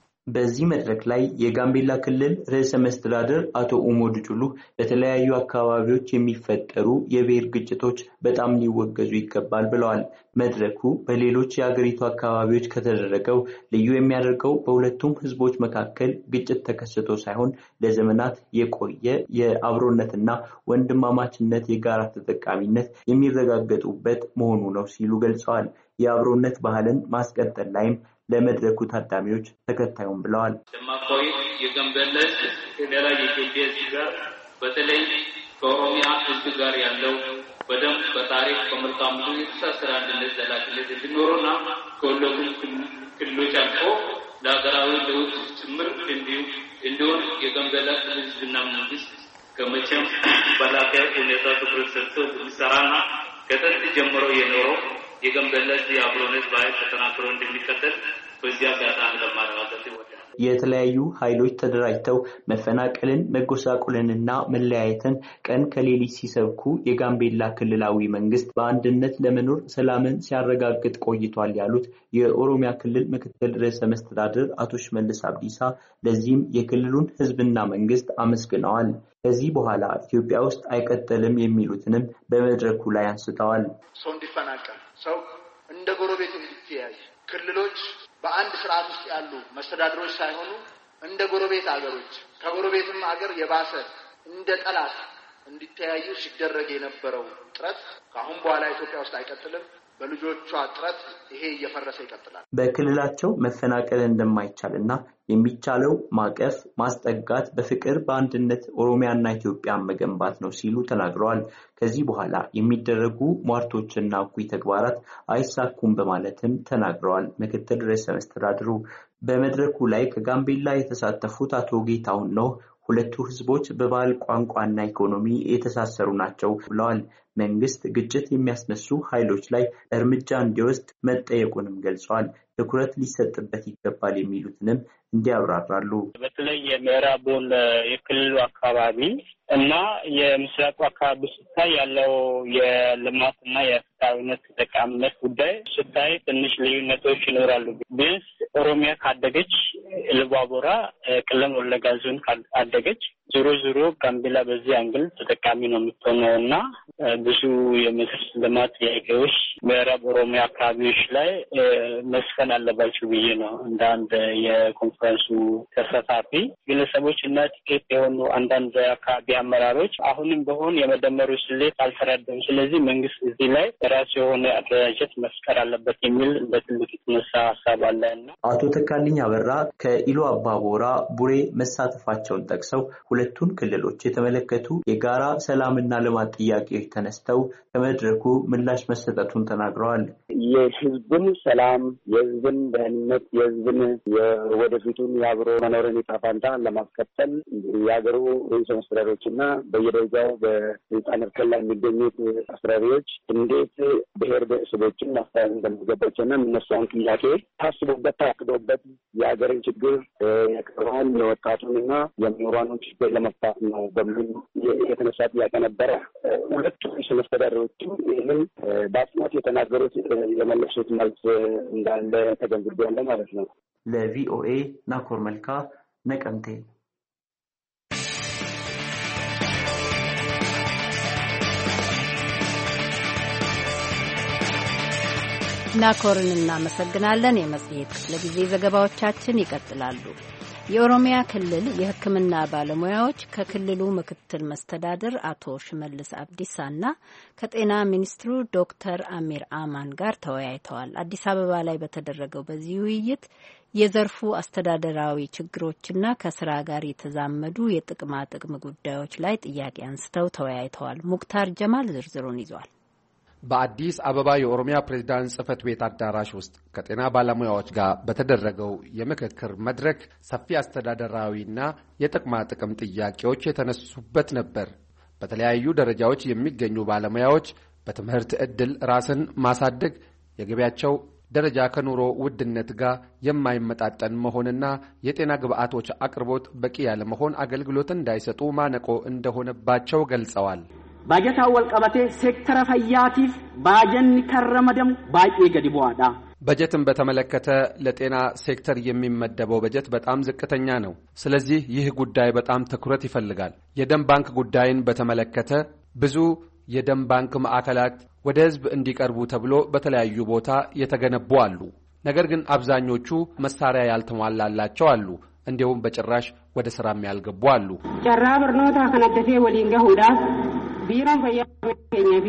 በዚህ መድረክ ላይ የጋምቤላ ክልል ርዕሰ መስተዳድር አቶ ኡሞድ ጁሉ በተለያዩ አካባቢዎች የሚፈጠሩ የብሔር ግጭቶች በጣም ሊወገዙ ይገባል ብለዋል። መድረኩ በሌሎች የአገሪቱ አካባቢዎች ከተደረገው ልዩ የሚያደርገው በሁለቱም ህዝቦች መካከል ግጭት ተከስቶ ሳይሆን ለዘመናት የቆየ የአብሮነትና ወንድማማችነት የጋራ ተጠቃሚነት የሚረጋገጡበት መሆኑ ነው ሲሉ ገልጸዋል። የአብሮነት ባህልን ማስቀጠል ላይም ለመድረኩ ታዳሚዎች ተከታዩን ብለዋል። ለማቆይ የጋምቤላ ከሌላ የኢትዮጵያ ጋር በተለይ ከኦሮሚያ ህዝብ ጋር ያለው በደም በታሪክ በመልካም ምድር የተሳሰረ አንድነት ዘላቂነት እንዲኖርና ከሁለቱም ክልሎች አልፎ ለሀገራዊ ለውጥ ጭምር እንዲሆን የጋምቤላ ህዝብና መንግስት ከመቼም በላቀ ሁኔታ ትኩረት ሰጥቶ እንዲሰራና ከጥንት ጀምሮ የኖረው የጋምቤላ የአብሮነት ባህል ተጠናክሮ እንደሚቀጥል በዚያ አጋጣሚ ለማረጋገጥ ይወዳል። የተለያዩ ኃይሎች ተደራጅተው መፈናቀልን፣ መጎሳቆልንና መለያየትን ቀን ከሌሊት ሲሰብኩ የጋምቤላ ክልላዊ መንግስት በአንድነት ለመኖር ሰላምን ሲያረጋግጥ ቆይቷል ያሉት የኦሮሚያ ክልል ምክትል ርዕሰ መስተዳድር አቶ ሽመልስ አብዲሳ ለዚህም የክልሉን ህዝብና መንግስት አመስግነዋል። ከዚህ በኋላ ኢትዮጵያ ውስጥ አይቀጥልም የሚሉትንም በመድረኩ ላይ አንስተዋል። ሰው እንዲፈናቀል፣ ሰው እንደ ጎረቤት እንዲተያይ፣ ክልሎች በአንድ ስርዓት ውስጥ ያሉ መስተዳድሮች ሳይሆኑ እንደ ጎረቤት አገሮች ከጎረቤትም አገር የባሰ እንደ ጠላት እንዲተያዩ ሲደረግ የነበረው ጥረት ከአሁን በኋላ ኢትዮጵያ ውስጥ አይቀጥልም። በልጆቿ ጥረት ይሄ እየፈረሰ ይቀጥላል። በክልላቸው መፈናቀል እንደማይቻልና የሚቻለው ማቀፍ፣ ማስጠጋት፣ በፍቅር በአንድነት ኦሮሚያና ኢትዮጵያን መገንባት ነው ሲሉ ተናግረዋል። ከዚህ በኋላ የሚደረጉ ሟርቶችና እኩይ ተግባራት አይሳኩም በማለትም ተናግረዋል። ምክትል ርዕሰ መስተዳድሩ በመድረኩ ላይ ከጋምቤላ የተሳተፉት አቶ ጌታሁን ነው ሁለቱ ህዝቦች በባህል ቋንቋና ኢኮኖሚ የተሳሰሩ ናቸው ብለዋል። መንግስት ግጭት የሚያስነሱ ኃይሎች ላይ እርምጃ እንዲወስድ መጠየቁንም ገልጸዋል። ትኩረት ሊሰጥበት ይገባል የሚሉትንም እንዲያብራራሉ። በተለይ የምዕራቡን የክልሉ አካባቢ እና የምስራቁ አካባቢ ስታይ ያለው የልማትና የፍትሃዊነት ተጠቃሚነት ጉዳይ ስታይ ትንሽ ልዩነቶች ይኖራሉ። ቢያንስ ኦሮሚያ ካደገች ኢሉባቦራ ቀለም ወለጋ ዞን ካደገች ዞሮ ጋምቤላ በዚህ አንግል ተጠቃሚ ነው የምትሆነው እና ብዙ የመሰረተ ልማት ጥያቄዎች ምዕራብ ኦሮሚያ አካባቢዎች ላይ መስፈን አለባቸው ብዬ ነው እንደ አንድ የኮንፈረንሱ ተሳታፊ ግለሰቦች እና ጥቂት የሆኑ አንዳንድ አካባቢ አመራሮች አሁንም ቢሆን የመደመሩ ስሌት አልተረዳም። ስለዚህ መንግስት እዚህ ላይ ራሱ የሆነ አደረጃጀት መፍጠር አለበት የሚል እንደ ትልቅ የተነሳ ሀሳብ አለና አቶ ተካልኝ አበራ ከኢሉ አባቦራ ቡሬ መሳተፋቸውን ጠቅሰው ሁለቱን ክልሎች የተመለከቱ የጋራ ሰላምና ልማት ጥያቄዎች ተነስተው ከመድረኩ ምላሽ መሰጠቱን ተናግረዋል። የህዝብን ሰላም፣ የህዝብን ደህንነት፣ የህዝብን የወደፊቱን የአብሮ መኖርን ፋንታ ለማስቀጠል የሀገሩ ርዕሰ መስተዳድሮችና በየደረጃው በስልጣን እርከን ላይ የሚገኙት አስተዳዳሪዎች እንዴት ብሔር ብሔረሰቦችን ማስተዳደር እንደሚገባቸውና የሚነሳውን ጥያቄ ታስቦበት ታቅዶበት የሀገርን ችግር የቀረውን የወጣቱንና የምሁራኑን ችግር ለመፍታት ነው በሚል የተነሳ ጥያቄ ነበረ። ሁለቱ ርዕሰ መስተዳድሮችም ይህንን በአጽንኦት የተናገሩት የመለሱት መልስ እንዳለ ተገንዝቤያለሁ ማለት ነው። ለቪኦኤ ናኮር መልካ ነቀምቴ። ናኮርን እናመሰግናለን። የመጽሔት ክፍለ ጊዜ ዘገባዎቻችን ይቀጥላሉ። የኦሮሚያ ክልል የሕክምና ባለሙያዎች ከክልሉ ምክትል መስተዳድር አቶ ሽመልስ አብዲሳና ከጤና ሚኒስትሩ ዶክተር አሚር አማን ጋር ተወያይተዋል። አዲስ አበባ ላይ በተደረገው በዚህ ውይይት የዘርፉ አስተዳደራዊ ችግሮችና ከስራ ጋር የተዛመዱ የጥቅማ ጥቅም ጉዳዮች ላይ ጥያቄ አንስተው ተወያይተዋል። ሙክታር ጀማል ዝርዝሩን ይዟል። በአዲስ አበባ የኦሮሚያ ፕሬዝዳንት ጽህፈት ቤት አዳራሽ ውስጥ ከጤና ባለሙያዎች ጋር በተደረገው የምክክር መድረክ ሰፊ አስተዳደራዊና የጥቅማ ጥቅም ጥያቄዎች የተነሱበት ነበር። በተለያዩ ደረጃዎች የሚገኙ ባለሙያዎች በትምህርት ዕድል ራስን ማሳደግ፣ የገቢያቸው ደረጃ ከኑሮ ውድነት ጋር የማይመጣጠን መሆንና የጤና ግብዓቶች አቅርቦት በቂ ያለመሆን አገልግሎት እንዳይሰጡ ማነቆ እንደሆነባቸው ገልጸዋል። ባጀታ ወልቀበቴ ሴክተር ፈያቲፍ ባጀን ከረመደም ባቂ ገዲቧዳ በጀትን በተመለከተ ለጤና ሴክተር የሚመደበው በጀት በጣም ዝቅተኛ ነው። ስለዚህ ይህ ጉዳይ በጣም ትኩረት ይፈልጋል። የደም ባንክ ጉዳይን በተመለከተ ብዙ የደም ባንክ ማዕከላት ወደ ሕዝብ እንዲቀርቡ ተብሎ በተለያዩ ቦታ የተገነቡ አሉ። ነገር ግን አብዛኞቹ መሳሪያ ያልተሟላላቸው አሉ። እንዲሁም በጭራሽ ወደ ስራም ያልገቡ አሉ። ጨራ በርኖታ ከነደፌ ወሊንጋ ሁዳስ ቢሮን ፈያ ከኛቢ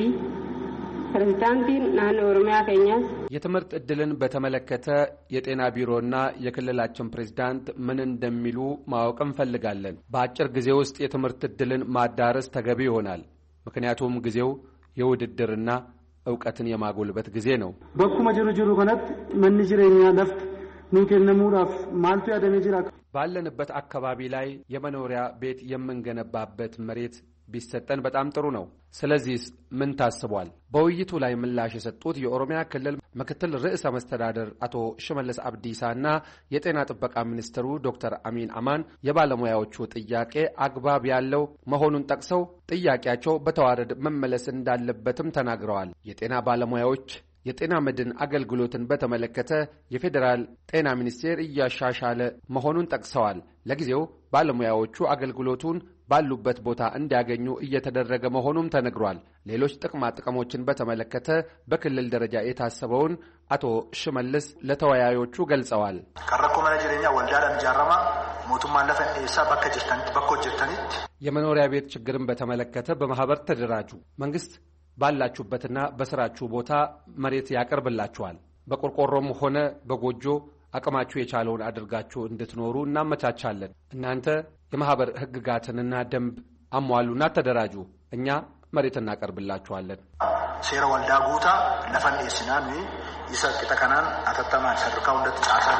ፕሬዝዳንቲን ናን ኦሮሚያ ከኛስ የትምህርት ዕድልን በተመለከተ የጤና ቢሮና የክልላችን ፕሬዝዳንት ምን እንደሚሉ ማወቅ እንፈልጋለን። በአጭር ጊዜ ውስጥ የትምህርት ዕድልን ማዳረስ ተገቢ ይሆናል። ምክንያቱም ጊዜው የውድድርና ዕውቀትን የማጎልበት ጊዜ ነው። በኩመ ጅሩ ከነት መንጅረኛ ለፍት ኑከነሙራፍ ማልቱ ያደነ ጅራ ባለንበት አካባቢ ላይ የመኖሪያ ቤት የምንገነባበት መሬት ቢሰጠን በጣም ጥሩ ነው። ስለዚህ ምን ታስቧል? በውይይቱ ላይ ምላሽ የሰጡት የኦሮሚያ ክልል ምክትል ርዕሰ መስተዳድር አቶ ሽመልስ አብዲሳና የጤና ጥበቃ ሚኒስትሩ ዶክተር አሚን አማን የባለሙያዎቹ ጥያቄ አግባብ ያለው መሆኑን ጠቅሰው ጥያቄያቸው በተዋረድ መመለስ እንዳለበትም ተናግረዋል። የጤና ባለሙያዎች የጤና መድን አገልግሎትን በተመለከተ የፌዴራል ጤና ሚኒስቴር እያሻሻለ መሆኑን ጠቅሰዋል። ለጊዜው ባለሙያዎቹ አገልግሎቱን ባሉበት ቦታ እንዲያገኙ እየተደረገ መሆኑም ተነግሯል። ሌሎች ጥቅማ ጥቅሞችን በተመለከተ በክልል ደረጃ የታሰበውን አቶ ሽመልስ ለተወያዮቹ ገልጸዋል። ከረኮ መነጀረኛ ወልዳዳን ጃራማ ሞቱማ ለፈን ኤሳ በከጅርተኒት የመኖሪያ ቤት ችግርን በተመለከተ በማህበር ተደራጁ። መንግስት ባላችሁበትና በስራችሁ ቦታ መሬት ያቀርብላችኋል። በቆርቆሮም ሆነ በጎጆ አቅማችሁ የቻለውን አድርጋችሁ እንድትኖሩ እናመቻቻለን። እናንተ የማህበር ህግጋትንና ደንብ አሟሉና ተደራጁ። እኛ መሬት እናቀርብላችኋለን። ሴራ ወልዳ ጉታ ለፈን ኤስናን ይሰቅ ተከናን አተተማን ሰርካው እንደተጫሳን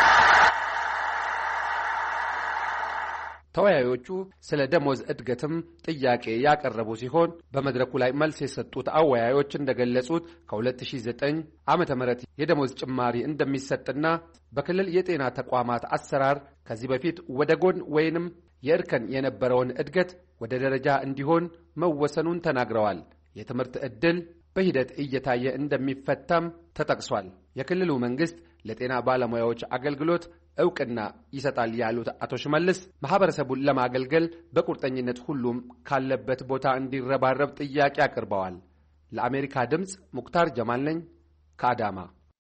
ተወያዮቹ ስለ ደሞዝ እድገትም ጥያቄ ያቀረቡ ሲሆን በመድረኩ ላይ መልስ የሰጡት አወያዮች እንደገለጹት ከ2009 ዓመተ ምህረት የደሞዝ ጭማሪ እንደሚሰጥና በክልል የጤና ተቋማት አሰራር ከዚህ በፊት ወደ ጎን ወይንም የእርከን የነበረውን እድገት ወደ ደረጃ እንዲሆን መወሰኑን ተናግረዋል። የትምህርት ዕድል በሂደት እየታየ እንደሚፈታም ተጠቅሷል። የክልሉ መንግስት ለጤና ባለሙያዎች አገልግሎት እውቅና ይሰጣል ያሉት አቶ ሽመልስ ማህበረሰቡን ለማገልገል በቁርጠኝነት ሁሉም ካለበት ቦታ እንዲረባረብ ጥያቄ አቅርበዋል። ለአሜሪካ ድምጽ ሙክታር ጀማል ነኝ ከአዳማ።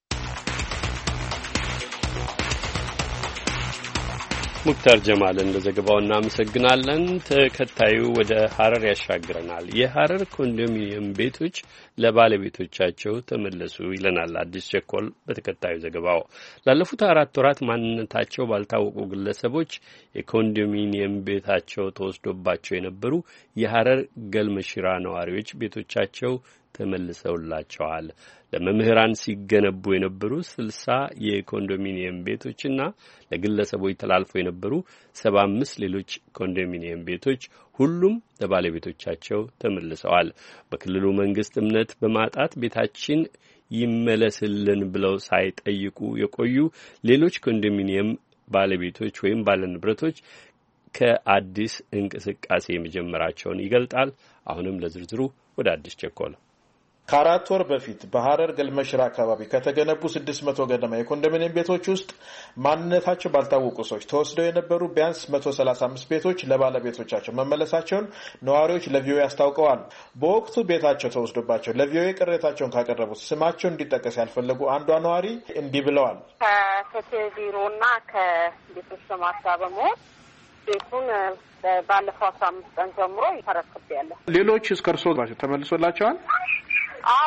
ሙክታር ጀማልን ለዘገባው እናመሰግናለን። ተከታዩ ወደ ሐረር ያሻግረናል። የሐረር ኮንዶሚኒየም ቤቶች ለባለቤቶቻቸው ተመለሱ ይለናል አዲስ ቸኮል በተከታዩ ዘገባው። ላለፉት 4 ወራት ማንነታቸው ባልታወቁ ግለሰቦች የኮንዶሚኒየም ቤታቸው ተወስዶባቸው የነበሩ የሐረር ገልመሽራ ነዋሪዎች ቤቶቻቸው ተመልሰውላቸዋል። ለመምህራን ሲገነቡ የነበሩ 60 የኮንዶሚኒየም ቤቶችና ለግለሰቦች ተላልፈው የነበሩ 75 ሌሎች ኮንዶሚኒየም ቤቶች ሁሉም ለባለቤቶቻቸው ተመልሰዋል። በክልሉ መንግስት እምነት በማጣት ቤታችን ይመለስልን ብለው ሳይጠይቁ የቆዩ ሌሎች ኮንዶሚኒየም ባለቤቶች ወይም ባለንብረቶች ከአዲስ እንቅስቃሴ መጀመራቸውን ይገልጣል። አሁንም ለዝርዝሩ ወደ አዲስ ቸኮል። ከ4 ወር በፊት በሐረር ገልመሽራ አካባቢ ከተገነቡ 600 ገደማ የኮንዶሚኒየም ቤቶች ውስጥ ማንነታቸው ባልታወቁ ሰዎች ተወስደው የነበሩ ቢያንስ 135 ቤቶች ለባለቤቶቻቸው መመለሳቸውን ነዋሪዎች ለቪኦኤ አስታውቀዋል። በወቅቱ ቤታቸው ተወስዶባቸው ለቪኦኤ ቅሬታቸውን ካቀረቡት ስማቸው እንዲጠቀስ ያልፈለጉ አንዷ ነዋሪ እንዲህ ብለዋል። ከፍትህ ቢሮና ከቤቶች ልማት ጋር በመሆን ቤቱን ባለፈው 15 ቀን ጀምሮ ተረክቤያለሁ። ሌሎች እስከ እርሶ ተመልሶላቸዋል? አዎ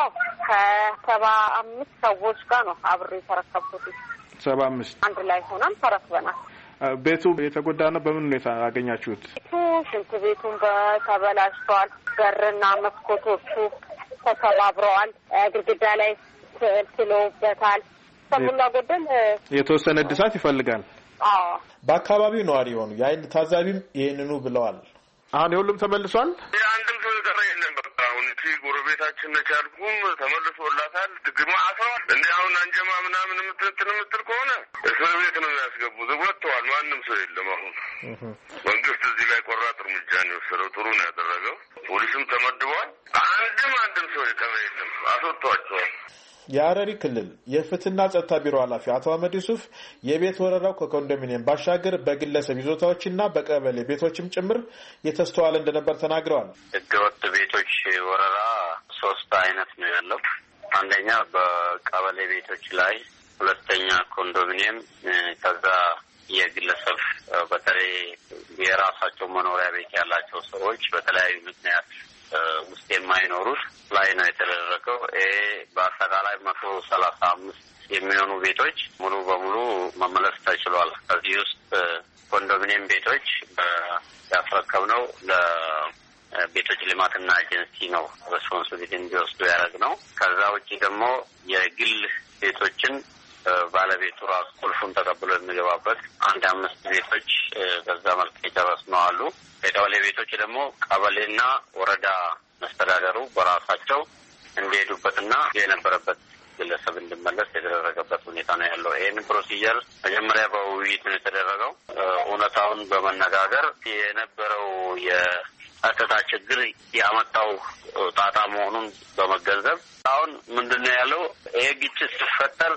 ከ75 ሰዎች ጋር ነው አብሬ የተረከብኩት። 75 አንድ ላይ ሆነን ተረክበናል። ቤቱ የተጎዳ ነው። በምን ሁኔታ አገኛችሁት? ቤቱ ሽንት ቤቱን ተበላሽቷል። በርና መስኮቶቹ ተሰባብረዋል። ግድግዳ ላይ ስዕሎበታል። ከሞላ ጎደል የተወሰነ እድሳት ይፈልጋል። አዎ በአካባቢው ነዋሪ የሆኑ የአይን ታዛቢም ይህንኑ ብለዋል። አሁን የሁሉም ተመልሷል። አንድም ሰው የቀረ የለም። በቃ አሁን ጎረቤታችን ነች ያልኩም ተመልሶላታል። ግማ አስረዋል። እንደ አሁን አንጀማ ምናምን የምትል ከሆነ እስር ቤት ነው የሚያስገቡት። ወጥተዋል። ማንም ሰው የለም። አሁን መንግስት እዚህ ላይ ቆራጥ እርምጃ ነው የወሰደው። ጥሩ ነው ያደረገው። ፖሊስም ተመድቧል። አንድም ሰው የቀረ የለም። አስወጥቷቸዋል። የሐረሪ ክልል የፍትህና ጸጥታ ቢሮ ኃላፊ አቶ አህመድ ዩሱፍ የቤት ወረራው ከኮንዶሚኒየም ባሻገር በግለሰብ ይዞታዎችና በቀበሌ ቤቶችም ጭምር የተስተዋለ እንደነበር ተናግረዋል። ህገወጥ ቤቶች ወረራ 3 አይነት ነው ያለው። አንደኛ በቀበሌ ቤቶች ላይ፣ ሁለተኛ ኮንዶሚኒየም፣ ከዛ የግለሰብ በተለይ የራሳቸው መኖሪያ ቤት ያላቸው ሰዎች በተለያዩ ምክንያት ውስጥ የማይኖሩት ላይ ነው የተደረገው። በአጠቃላይ 135 የሚሆኑ ቤቶች ሙሉ በሙሉ መመለስ ተችሏል። ከዚህ ውስጥ ኮንዶሚኒየም ቤቶች ያስረከብነው ለቤቶች ልማትና ኤጀንሲ ነው ሬስፖንሲቢሊቲ እንዲወስዱ ያደረግነው። ከዛ ውጪ ደግሞ የግል ቤቶችን ባለቤቱ ራሱ ቁልፉን ተቀብሎ የሚገባበት 5 ቤቶች በዛ መልክ የጨረስነው አሉ። የቀበሌ ቤቶች ደግሞ ቀበሌና ወረዳ መስተዳደሩ በራሳቸው እንዲሄዱበትና የነበረበት ግለሰብ እንዲመለስ የተደረገበት ሁኔታ ነው ያለው። ይህን ፕሮሲጀር መጀመሪያ በውይይት ነው የተደረገው። እውነታውን በመነጋገር የነበረው የጸጥታ ችግር ያመጣው ጣጣ መሆኑን በመገንዘብ አሁን ምንድነው ያለው ይሄ ግጭት ሲፈጠር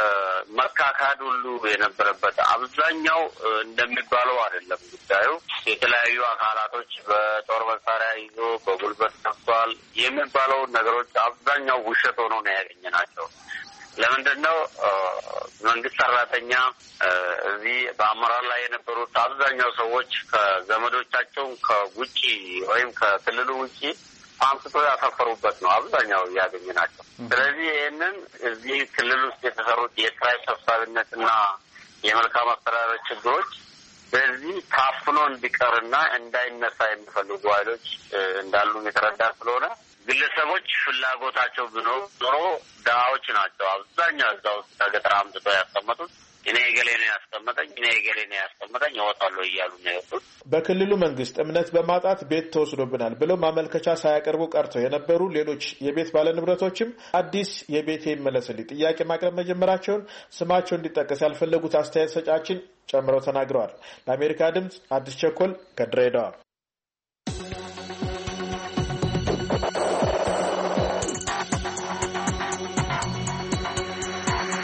መካካድ ሁሉ የነበረበት አብዛኛው እንደሚባለው አይደለም ጉዳዩ። የተለያዩ አካላቶች በጦር መሳሪያ ይዞ በጉልበት ገብቷል የሚባለው ነገሮች አብዛኛው ውሸት ሆኖ ነው ያገኘናቸው። ለምንድነው መንግስት ሰራተኛ እዚህ በአመራር ላይ የነበሩት አብዛኛው ሰዎች ከዘመዶቻቸው ከውጪ ወይም ከክልሉ ውጪ አምስቶ ያሰፈሩበት ነው አብዛኛው ያገኘናቸው። ስለዚህ ይህንን እዚህ ክልል ውስጥ የተሰሩት የኪራይ ሰብሳቢነትና የመልካም አስተዳደር ችግሮች በዚህ ታፍኖ እንዲቀርና እንዳይነሳ የሚፈልጉ ኃይሎች እንዳሉ የተረዳ ስለሆነ ግለሰቦች ፍላጎታቸው ኖሮ ድሃዎች ናቸው አብዛኛው እዛ ውስጥ ከገጠር አምጥተው ያስቀመጡት። እኔ ገሌ ነው ያስቀመጠኝ፣ እኔ ገሌ ነው ያስቀመጠኝ እወጣለሁ እያሉ ነው የወጡት። በክልሉ መንግስት እምነት በማጣት ቤት ተወስዶብናል ብለው ማመልከቻ ሳያቀርቡ ቀርተው የነበሩ ሌሎች የቤት ባለንብረቶችም አዲስ የቤቴ ይመለስልኝ ጥያቄ ማቅረብ መጀመራቸውን ስማቸው እንዲጠቀስ ያልፈለጉት አስተያየት ሰጫችን ጨምረው ተናግረዋል። ለአሜሪካ ድምጽ አዲስ ቸኮል ከድሬዳዋ።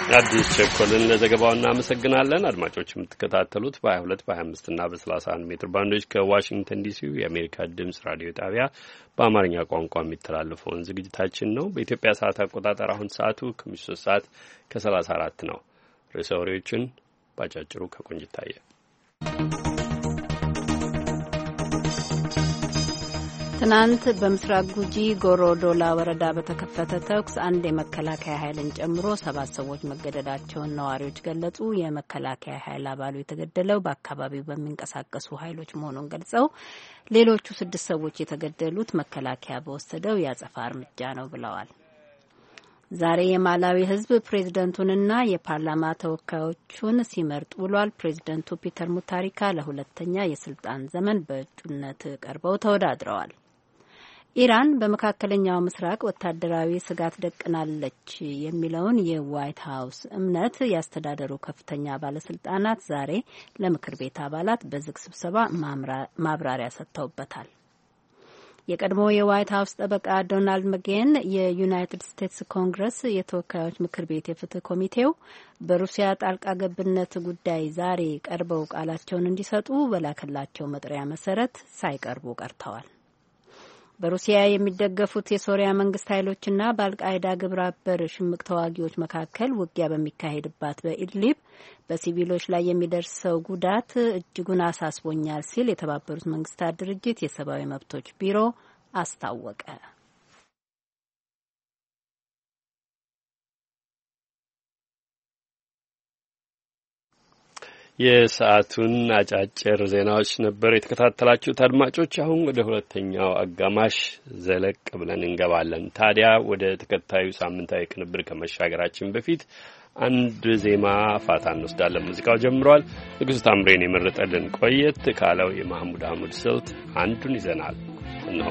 አዲስ ቸኮልን ለዘገባው እናመሰግናለን። አድማጮች የምትከታተሉት በ22 በ25 እና በ31 ሜትር ባንዶች ከዋሽንግተን ዲሲ የአሜሪካ ድምጽ ራዲዮ ጣቢያ በአማርኛ ቋንቋ የሚተላለፈውን ዝግጅታችን ነው። በኢትዮጵያ ሰዓት አቆጣጠር አሁን ሰዓቱ ከምሽቱ 3 ሰዓት ከ34 ነው። ርዕሰ ወሬዎችን ባጫጭሩ ከቆንጅታየ ትናንት በምስራቅ ጉጂ ጎሮዶላ ወረዳ በተከፈተ ተኩስ አንድ የመከላከያ ኃይልን ጨምሮ 7 ሰዎች መገደላቸውን ነዋሪዎች ገለጹ። የመከላከያ ኃይል አባሉ የተገደለው በአካባቢው በሚንቀሳቀሱ ኃይሎች መሆኑን ገልጸው ሌሎቹ 6 ሰዎች የተገደሉት መከላከያ በወሰደው የአጸፋ እርምጃ ነው ብለዋል። ዛሬ የማላዊ ሕዝብ ፕሬዝደንቱንና የፓርላማ ተወካዮቹን ሲመርጥ ውሏል። ፕሬዝደንቱ ፒተር ሙታሪካ ለሁለተኛ የስልጣን ዘመን በእጩነት ቀርበው ተወዳድረዋል። ኢራን በመካከለኛው ምስራቅ ወታደራዊ ስጋት ደቅናለች የሚለውን የዋይት ሀውስ እምነት ያስተዳደሩ ከፍተኛ ባለስልጣናት ዛሬ ለምክር ቤት አባላት በዝግ ስብሰባ ማብራሪያ ሰጥተውበታል። የቀድሞ የዋይት ሀውስ ጠበቃ ዶናልድ መጌን የዩናይትድ ስቴትስ ኮንግረስ የተወካዮች ምክር ቤት የፍትህ ኮሚቴው በሩሲያ ጣልቃ ገብነት ጉዳይ ዛሬ ቀርበው ቃላቸውን እንዲሰጡ በላከላቸው መጥሪያ መሰረት ሳይቀርቡ ቀርተዋል። በሩሲያ የሚደገፉት የሶሪያ መንግስት ኃይሎችና በአልቃይዳ ግብረ አበር ሽምቅ ተዋጊዎች መካከል ውጊያ በሚካሄድባት በኢድሊብ በሲቪሎች ላይ የሚደርሰው ጉዳት እጅጉን አሳስቦኛል ሲል የተባበሩት መንግስታት ድርጅት የሰብአዊ መብቶች ቢሮ አስታወቀ። የሰዓቱን አጫጭር ዜናዎች ነበር የተከታተላችሁት አድማጮች። አሁን ወደ ሁለተኛው አጋማሽ ዘለቅ ብለን እንገባለን። ታዲያ ወደ ተከታዩ ሳምንታዊ ቅንብር ከመሻገራችን በፊት አንድ ዜማ ፋታ እንወስዳለን። ሙዚቃው ጀምሯል። ንጉሥ ታምሬን የመረጠልን ቆየት ካለው የማህሙድ አህመድ ስልት አንዱን ይዘናል እነሆ።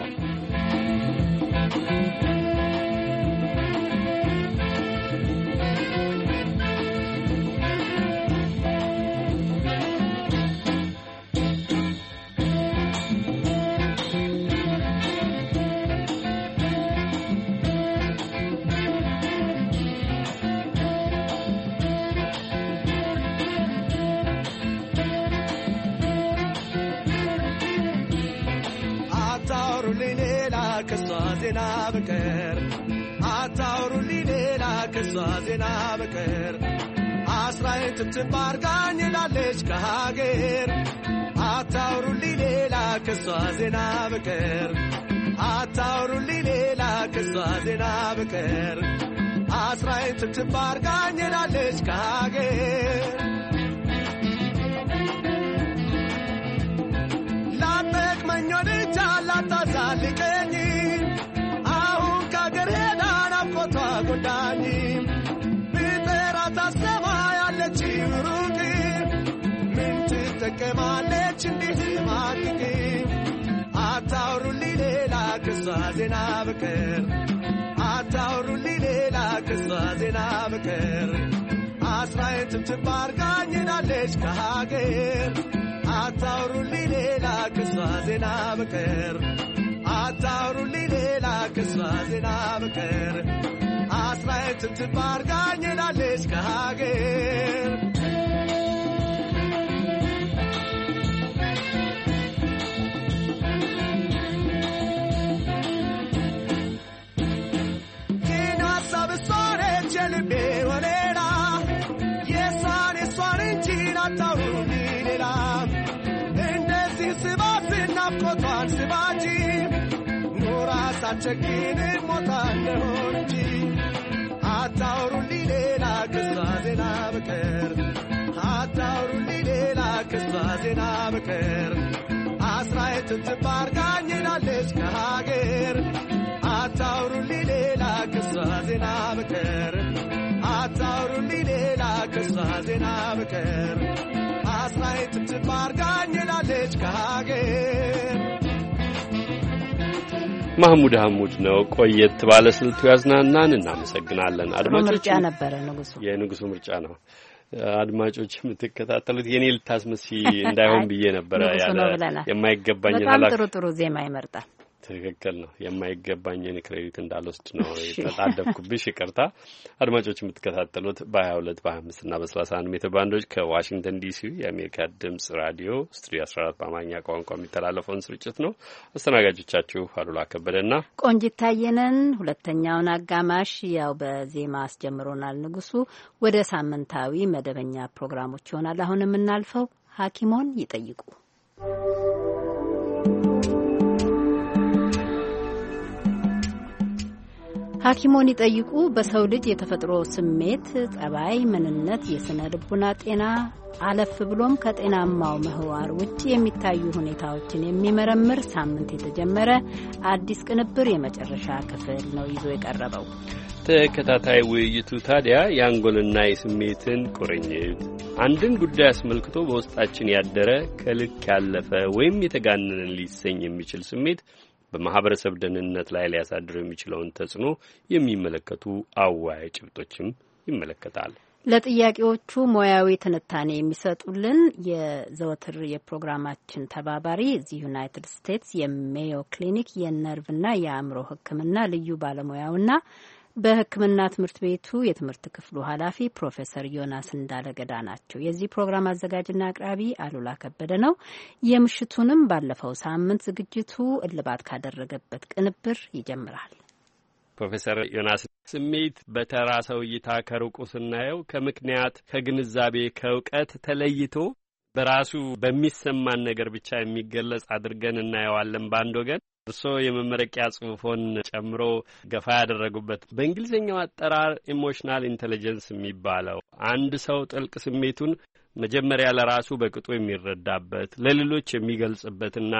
ዜና በቀር አታውሩልኝ ሌላ ከሷ ዜና በቀር አስራዬን ትብትብ አርጋኝ ላለች ከሀገር አታውሩልኝ ሌላ ከሷ ዜና በቀር አታውሩልኝ ሌላ ከሷ ዜና በቀር አስራዬን ትብትብ አርጋኝ ላለች ከሀገር ላጠቅመኝ ወድጃ ላታዛልቀኝ ጎዳኝ ብጠራት አሰማ ያለች ሩቅ ምን ትጠቀማለች እንዲህ ማቅቅ አታውሩልኝ ሌላ ከሷ ዜና በቀር አታውሩልኝ ሌላ ከሷ ዜና በቀር አስራዬን ትብትብ አርጋኝ ላለች ከሀገር አታውሩልኝ ሌላ ከሷ ዜና በቀር አታውሩልኝ ሌላ ከሷ ዜና በቀር አስራዬን ትብትብ አርጋኝ ላለች ከሀገር ግን ሀሳብ እሷ ነች የልቤ ወሌላ የሷን እንጂ አታውሩልኝ ሌላ እንደዚህ ስባት ናፍቆቷን ስባጂ ኑራ ሳትቸግን ሞታለሁ እንጂ አታውሩልኝ ሌላ ከሷ ዜና በቀር አታውሩልኝ ሌላ ከሷ ዜና በቀር አስራዬን ትብትብ አርጋኝ ላለች ከሀገር አታውሩልኝ ሌላ ከሷ ዜና በቀር አታውሩልኝ ሌላ ከሷ ዜና በቀር አስራዬን ትብትብ አርጋኝ ላለች ከሀገር ማህሙድ አህሙድ ነው ቆየት ባለ ስልቱ ያዝናናን። እናመሰግናለን አድማጮች። ምርጫ ነበረ ንጉሱ የንጉሱ ምርጫ ነው። አድማጮች የምትከታተሉት የኔ ልታስመሲ እንዳይሆን ብዬ ነበረ ያለ የማይገባኝ በጣም ጥሩ ዜማ ይመርጣል። ትክክል ነው። የማይገባኝን ክሬዲት እንዳልወስድ ነው የተጣደፍኩብሽ። ይቅርታ። አድማጮች የምትከታተሉት በ22 በ25 እና በ31 ሜትር ባንዶች ከዋሽንግተን ዲሲ የአሜሪካ ድምጽ ራዲዮ ስቱዲዮ 14 በአማርኛ ቋንቋ የሚተላለፈውን ስርጭት ነው። አስተናጋጆቻችሁ አሉላ ከበደና ቆንጂት ታየነን። ሁለተኛውን አጋማሽ ያው በዜማ አስጀምሮናል ንጉሱ። ወደ ሳምንታዊ መደበኛ ፕሮግራሞች ይሆናል አሁን የምናልፈው። ሐኪሞን ይጠይቁ። ሐኪሞን ይጠይቁ በሰው ልጅ የተፈጥሮ ስሜት፣ ጸባይ፣ ምንነት፣ የስነ ልቡና ጤና አለፍ ብሎም ከጤናማው ምህዋር ውጪ የሚታዩ ሁኔታዎችን የሚመረምር ሳምንት የተጀመረ አዲስ ቅንብር የመጨረሻ ክፍል ነው ይዞ የቀረበው። ተከታታይ ውይይቱ ታዲያ የአንጎልና የስሜትን ቁርኝት፣ አንድን ጉዳይ አስመልክቶ በውስጣችን ያደረ ከልክ ያለፈ ወይም የተጋነነን ሊሰኝ የሚችል ስሜት በማህበረሰብ ደህንነት ላይ ሊያሳድር የሚችለውን ተጽዕኖ የሚመለከቱ አዋይ ጭብጦችም ይመለከታል። ለጥያቄዎቹ ሙያዊ ትንታኔ የሚሰጡልን የዘወትር የፕሮግራማችን ተባባሪ እዚህ ዩናይትድ ስቴትስ የሜዮ ክሊኒክ የነርቭና የአእምሮ ሕክምና ልዩ ባለሙያውና በሕክምና ትምህርት ቤቱ የትምህርት ክፍሉ ኃላፊ ፕሮፌሰር ዮናስ እንዳለገዳ ናቸው። የዚህ ፕሮግራም አዘጋጅና አቅራቢ አሉላ ከበደ ነው። የምሽቱንም ባለፈው ሳምንት ዝግጅቱ እልባት ካደረገበት ቅንብር ይጀምራል። ፕሮፌሰር ዮናስ ስሜት በተራ ሰው እይታ ከሩቁ ስናየው ከምክንያት፣ ከግንዛቤ፣ ከእውቀት ተለይቶ በራሱ በሚሰማን ነገር ብቻ የሚገለጽ አድርገን እናየዋለን በአንድ ወገን። እርስዎ የመመረቂያ ጽሑፎን ጨምሮ ገፋ ያደረጉበት በእንግሊዝኛው አጠራር ኢሞሽናል ኢንቴሊጀንስ የሚባለው አንድ ሰው ጥልቅ ስሜቱን መጀመሪያ ለራሱ በቅጡ የሚረዳበት ለሌሎች የሚገልጽበትና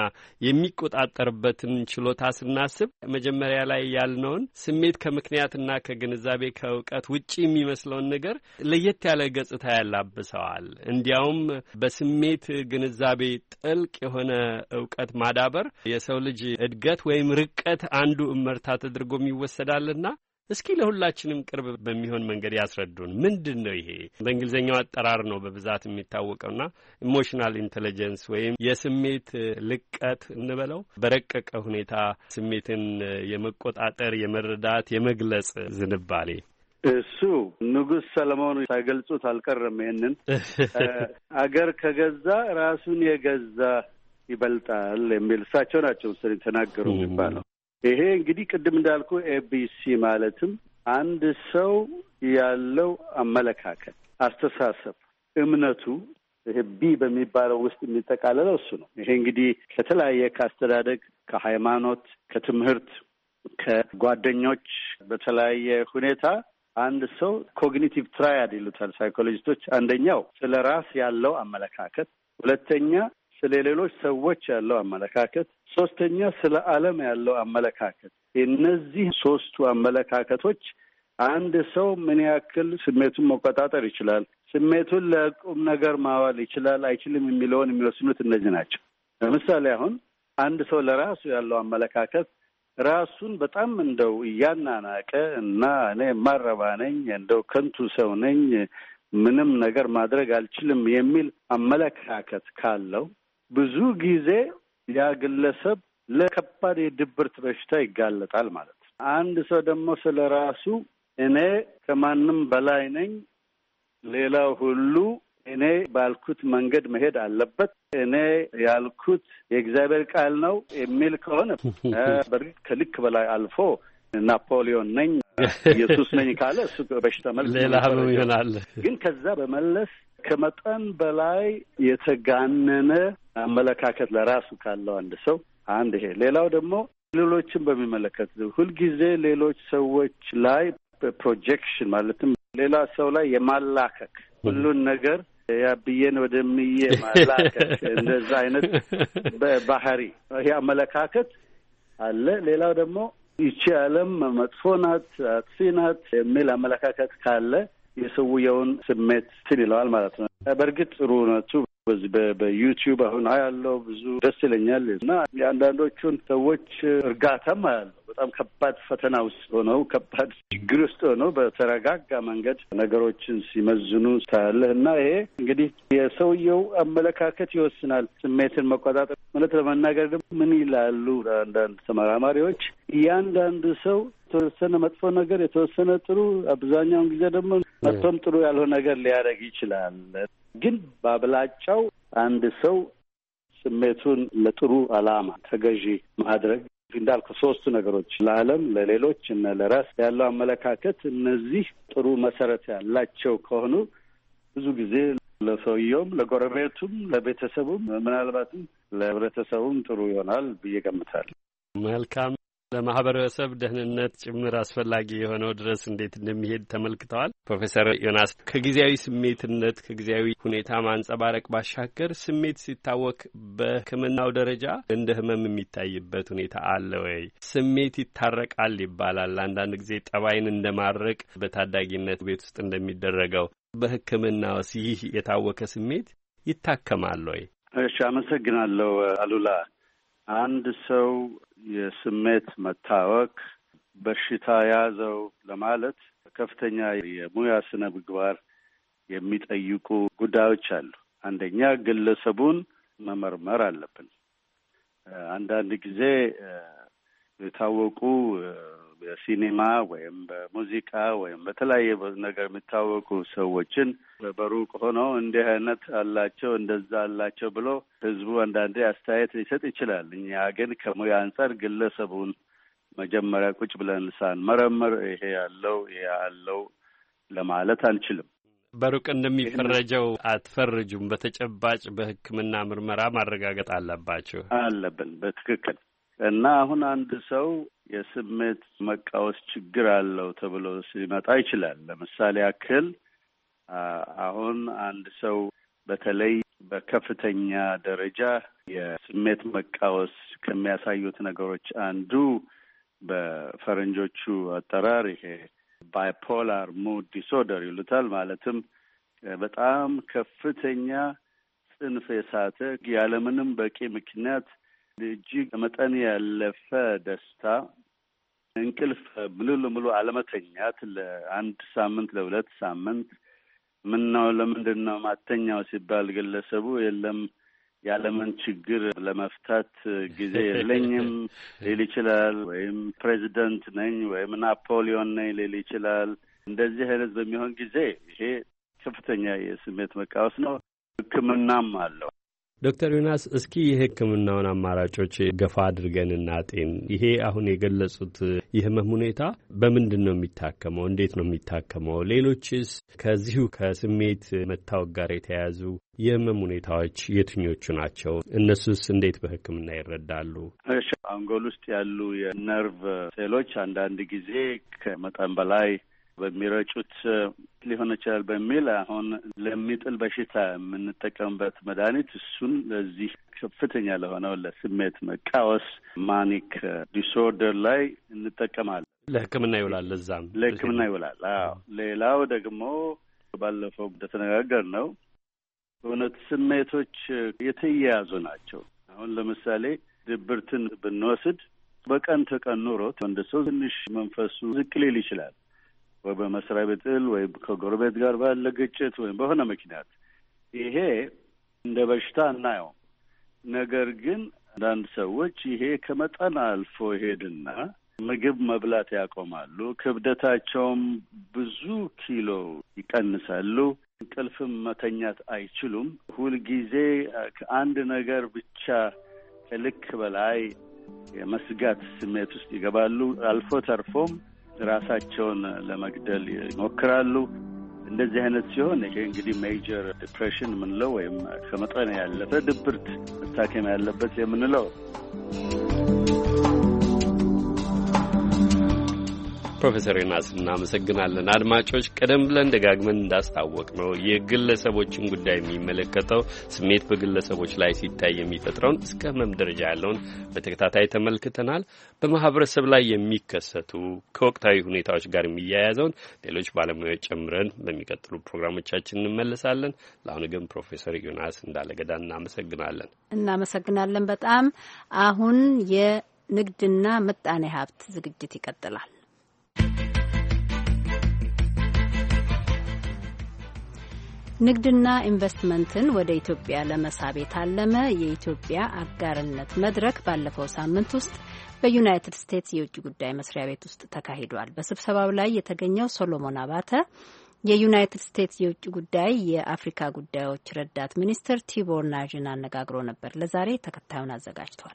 የሚቆጣጠርበትን ችሎታ ስናስብ መጀመሪያ ላይ ያልነውን ስሜት ከምክንያትና ከግንዛቤ ከእውቀት ውጪ የሚመስለውን ነገር ለየት ያለ ገጽታ ያላብሰዋል። እንዲያውም በስሜት ግንዛቤ ጥልቅ የሆነ እውቀት ማዳበር የሰው ልጅ እድገት ወይም ርቀት አንዱ እመርታ ተደርጎም ይወሰዳልና እስኪ ለሁላችንም ቅርብ በሚሆን መንገድ ያስረዱን። ምንድን ነው ይሄ? በእንግሊዝኛው አጠራር ነው በብዛት የሚታወቀውና ኢሞሽናል ኢንቴሊጀንስ ወይም የስሜት ልቀት እንበለው፣ በረቀቀ ሁኔታ ስሜትን የመቆጣጠር የመረዳት፣ የመግለጽ ዝንባሌ። እሱ ንጉሥ ሰለሞን ሳይገልጹት አልቀረም። ይሄንን አገር ከገዛ ራሱን የገዛ ይበልጣል የሚል እሳቸው ናቸው ተናገሩ የሚባለው። ይሄ እንግዲህ ቅድም እንዳልኩ ኤቢሲ ማለትም አንድ ሰው ያለው አመለካከት፣ አስተሳሰብ፣ እምነቱ ይሄ ቢ በሚባለው ውስጥ የሚጠቃለለው እሱ ነው። ይሄ እንግዲህ ከተለያየ ከአስተዳደግ፣ ከሃይማኖት፣ ከትምህርት፣ ከጓደኞች በተለያየ ሁኔታ አንድ ሰው ኮግኒቲቭ ትራያድ ይሉታል ሳይኮሎጂስቶች። አንደኛው ስለ ራስ ያለው አመለካከት፣ ሁለተኛ ስለ ሌሎች ሰዎች ያለው አመለካከት፣ ሶስተኛ ስለ ዓለም ያለው አመለካከት። እነዚህ ሶስቱ አመለካከቶች አንድ ሰው ምን ያክል ስሜቱን መቆጣጠር ይችላል፣ ስሜቱን ለቁም ነገር ማዋል ይችላል አይችልም የሚለውን የሚወስኑት እነዚህ ናቸው። ለምሳሌ አሁን አንድ ሰው ለራሱ ያለው አመለካከት ራሱን በጣም እንደው እያናናቀ እና እኔ ማረባ ነኝ፣ እንደው ከንቱ ሰው ነኝ፣ ምንም ነገር ማድረግ አልችልም የሚል አመለካከት ካለው ብዙ ጊዜ ያ ግለሰብ ለከባድ የድብርት በሽታ ይጋለጣል ማለት ነው። አንድ ሰው ደግሞ ስለ ራሱ እኔ ከማንም በላይ ነኝ፣ ሌላው ሁሉ እኔ ባልኩት መንገድ መሄድ አለበት፣ እኔ ያልኩት የእግዚአብሔር ቃል ነው የሚል ከሆነ በእርግጥ ከልክ በላይ አልፎ ናፖሊዮን ነኝ፣ ኢየሱስ ነኝ ካለ እሱ በሽታ መልክ ሌላ ይሆናል። ግን ከዛ በመለስ ከመጠን በላይ የተጋነነ አመለካከት ለራሱ ካለው አንድ ሰው አንድ ይሄ። ሌላው ደግሞ ሌሎችን በሚመለከት ሁልጊዜ ሌሎች ሰዎች ላይ ፕሮጀክሽን ማለትም ሌላ ሰው ላይ የማላከክ ሁሉን ነገር ያብዬን ወደምዬ ማላከክ እንደዛ አይነት ባህሪ ይሄ አመለካከት አለ። ሌላው ደግሞ ይቺ ዓለም መጥፎ ናት፣ አጥፊ ናት የሚል አመለካከት ካለ የሰውየውን ስሜት እንትን ይለዋል ማለት ነው። በእርግጥ ጥሩ ነቱ በዚህ በዩቲዩብ አሁን አያለው ብዙ ደስ ይለኛል እና የአንዳንዶቹን ሰዎች እርጋታም አያለው። በጣም ከባድ ፈተና ውስጥ ሆነው ከባድ ችግር ውስጥ ሆነው በተረጋጋ መንገድ ነገሮችን ሲመዝኑ ታያለህ። እና ይሄ እንግዲህ የሰውየው አመለካከት ይወስናል። ስሜትን መቆጣጠር ማለት ለመናገር ደግሞ ምን ይላሉ አንዳንድ ተመራማሪዎች፣ እያንዳንዱ ሰው የተወሰነ መጥፎ ነገር፣ የተወሰነ ጥሩ፣ አብዛኛውን ጊዜ ደግሞ መጥፎም ጥሩ ያልሆነ ነገር ሊያደርግ ይችላል። ግን በአብላጫው አንድ ሰው ስሜቱን ለጥሩ ዓላማ ተገዢ ማድረግ እንዳልኩ ሶስቱ ነገሮች ለዓለም፣ ለሌሎች እና ለራስ ያለው አመለካከት እነዚህ ጥሩ መሰረት ያላቸው ከሆኑ ብዙ ጊዜ ለሰውየውም፣ ለጎረቤቱም፣ ለቤተሰቡም ምናልባትም ለህብረተሰቡም ጥሩ ይሆናል ብዬ ገምታለሁ። መልካም። ለማህበረሰብ ደህንነት ጭምር አስፈላጊ የሆነው ድረስ እንዴት እንደሚሄድ ተመልክተዋል። ፕሮፌሰር ዮናስ ከጊዜያዊ ስሜትነት ከጊዜያዊ ሁኔታ ማንጸባረቅ ባሻገር ስሜት ሲታወክ በሕክምናው ደረጃ እንደ ህመም የሚታይበት ሁኔታ አለ ወይ? ስሜት ይታረቃል ይባላል። አንዳንድ ጊዜ ጠባይን እንደማረቅ በታዳጊነት ቤት ውስጥ እንደሚደረገው በሕክምናው ይህ የታወከ ስሜት ይታከማል ወይ? እሺ፣ አመሰግናለሁ አሉላ። አንድ ሰው የስሜት መታወክ በሽታ ያዘው ለማለት ከፍተኛ የሙያ ስነ ምግባር የሚጠይቁ ጉዳዮች አሉ። አንደኛ ግለሰቡን መመርመር አለብን። አንዳንድ ጊዜ የታወቁ በሲኔማ ወይም በሙዚቃ ወይም በተለያየ ነገር የሚታወቁ ሰዎችን በሩቅ ሆነው እንዲህ አይነት አላቸው እንደዛ አላቸው ብሎ ህዝቡ አንዳንዴ አስተያየት ሊሰጥ ይችላል። እኛ ግን ከሙያ አንጻር ግለሰቡን መጀመሪያ ቁጭ ብለን ሳንመረምር ይሄ ያለው ይሄ ያለው ለማለት አንችልም። በሩቅ እንደሚፈረጀው አትፈርጁም። በተጨባጭ በሕክምና ምርመራ ማረጋገጥ አለብን። በትክክል። እና አሁን አንድ ሰው የስሜት መቃወስ ችግር አለው ተብሎ ሲመጣ ይችላል። ለምሳሌ ያክል አሁን አንድ ሰው በተለይ በከፍተኛ ደረጃ የስሜት መቃወስ ከሚያሳዩት ነገሮች አንዱ በፈረንጆቹ አጠራር ይሄ ባይፖላር ሙድ ዲስኦርደር ይሉታል። ማለትም በጣም ከፍተኛ ጽንፍ የሳተ ያለምንም በቂ ምክንያት እጅግ መጠን ያለፈ ደስታ፣ እንቅልፍ ሙሉ ለሙሉ አለመተኛት ለአንድ ሳምንት ለሁለት ሳምንት ምነው ለምንድን ነው ማተኛው ሲባል ግለሰቡ የለም የዓለምን ችግር ለመፍታት ጊዜ የለኝም ሊል ይችላል። ወይም ፕሬዚደንት ነኝ ወይም ናፖሊዮን ነኝ ሊል ይችላል። እንደዚህ አይነት በሚሆን ጊዜ ይሄ ከፍተኛ የስሜት መቃወስ ነው። ሕክምናም አለው። ዶክተር ዮናስ እስኪ የሕክምናውን አማራጮች ገፋ አድርገን እናጤን። ይሄ አሁን የገለጹት የህመም ሁኔታ በምንድን ነው የሚታከመው? እንዴት ነው የሚታከመው? ሌሎችስ ከዚሁ ከስሜት መታወክ ጋር የተያያዙ የህመም ሁኔታዎች የትኞቹ ናቸው? እነሱስ እንዴት በሕክምና ይረዳሉ? እሺ፣ አንጎል ውስጥ ያሉ የነርቭ ሴሎች አንዳንድ ጊዜ ከመጠን በላይ በሚረጩት ሊሆን ይችላል በሚል አሁን ለሚጥል በሽታ የምንጠቀምበት መድኃኒት እሱን ለዚህ ከፍተኛ ለሆነው ለስሜት መቃወስ ማኒክ ዲስኦርደር ላይ እንጠቀማለን። ለሕክምና ይውላል። ለዛም ለሕክምና ይውላል። አዎ። ሌላው ደግሞ ባለፈው እንደተነጋገር ነው በእውነት ስሜቶች የተያያዙ ናቸው። አሁን ለምሳሌ ድብርትን ብንወስድ በቀን ተቀን ኑሮት አንድ ሰው ትንሽ መንፈሱ ዝቅ ሊል ይችላል። ወይ በመስሪያ ቤት ወይ ከጎረቤት ጋር ባለ ግጭት ወይም በሆነ ምክንያት ይሄ እንደ በሽታ እናየው። ነገር ግን አንዳንድ ሰዎች ይሄ ከመጠን አልፎ ሄድና ምግብ መብላት ያቆማሉ። ክብደታቸውም ብዙ ኪሎ ይቀንሳሉ። እንቅልፍም መተኛት አይችሉም። ሁልጊዜ ከአንድ ነገር ብቻ ከልክ በላይ የመስጋት ስሜት ውስጥ ይገባሉ። አልፎ ተርፎም ራሳቸውን ለመግደል ይሞክራሉ። እንደዚህ አይነት ሲሆን ይሄ እንግዲህ ሜጀር ዲፕሬሽን የምንለው ወይም ከመጠን ያለፈ ድብርት መታከም ያለበት የምንለው። ፕሮፌሰር ዮናስ እናመሰግናለን። አድማጮች፣ ቀደም ብለን ደጋግመን እንዳስታወቅ ነው የግለሰቦችን ጉዳይ የሚመለከተው ስሜት በግለሰቦች ላይ ሲታይ የሚፈጥረውን እስከ ህመም ደረጃ ያለውን በተከታታይ ተመልክተናል። በማህበረሰብ ላይ የሚከሰቱ ከወቅታዊ ሁኔታዎች ጋር የሚያያዘውን ሌሎች ባለሙያዎች ጨምረን በሚቀጥሉ ፕሮግራሞቻችን እንመለሳለን። ለአሁኑ ግን ፕሮፌሰር ዮናስ እንዳለገዳ እናመሰግናለን። በጣም አሁን ንግድና ምጣኔ ሀብት ዝግጅት ይቀጥላል። ንግድና ኢንቨስትመንትን ወደ ኢትዮጵያ ለመሳብ የታለመ የኢትዮጵያ አጋርነት መድረክ ባለፈው ሳምንት ውስጥ በዩናይትድ ስቴትስ የውጭ ጉዳይ መስሪያ ቤት ውስጥ ተካሂዷል። በስብሰባው ላይ የተገኘው ሶሎሞን አባተ የዩናይትድ ስቴትስ የውጭ ጉዳይ የአፍሪካ ጉዳዮች ረዳት ሚኒስትር ቲቦር ናዥን አነጋግሮ ነበር። ለዛሬ ተከታዩን አዘጋጅቷል።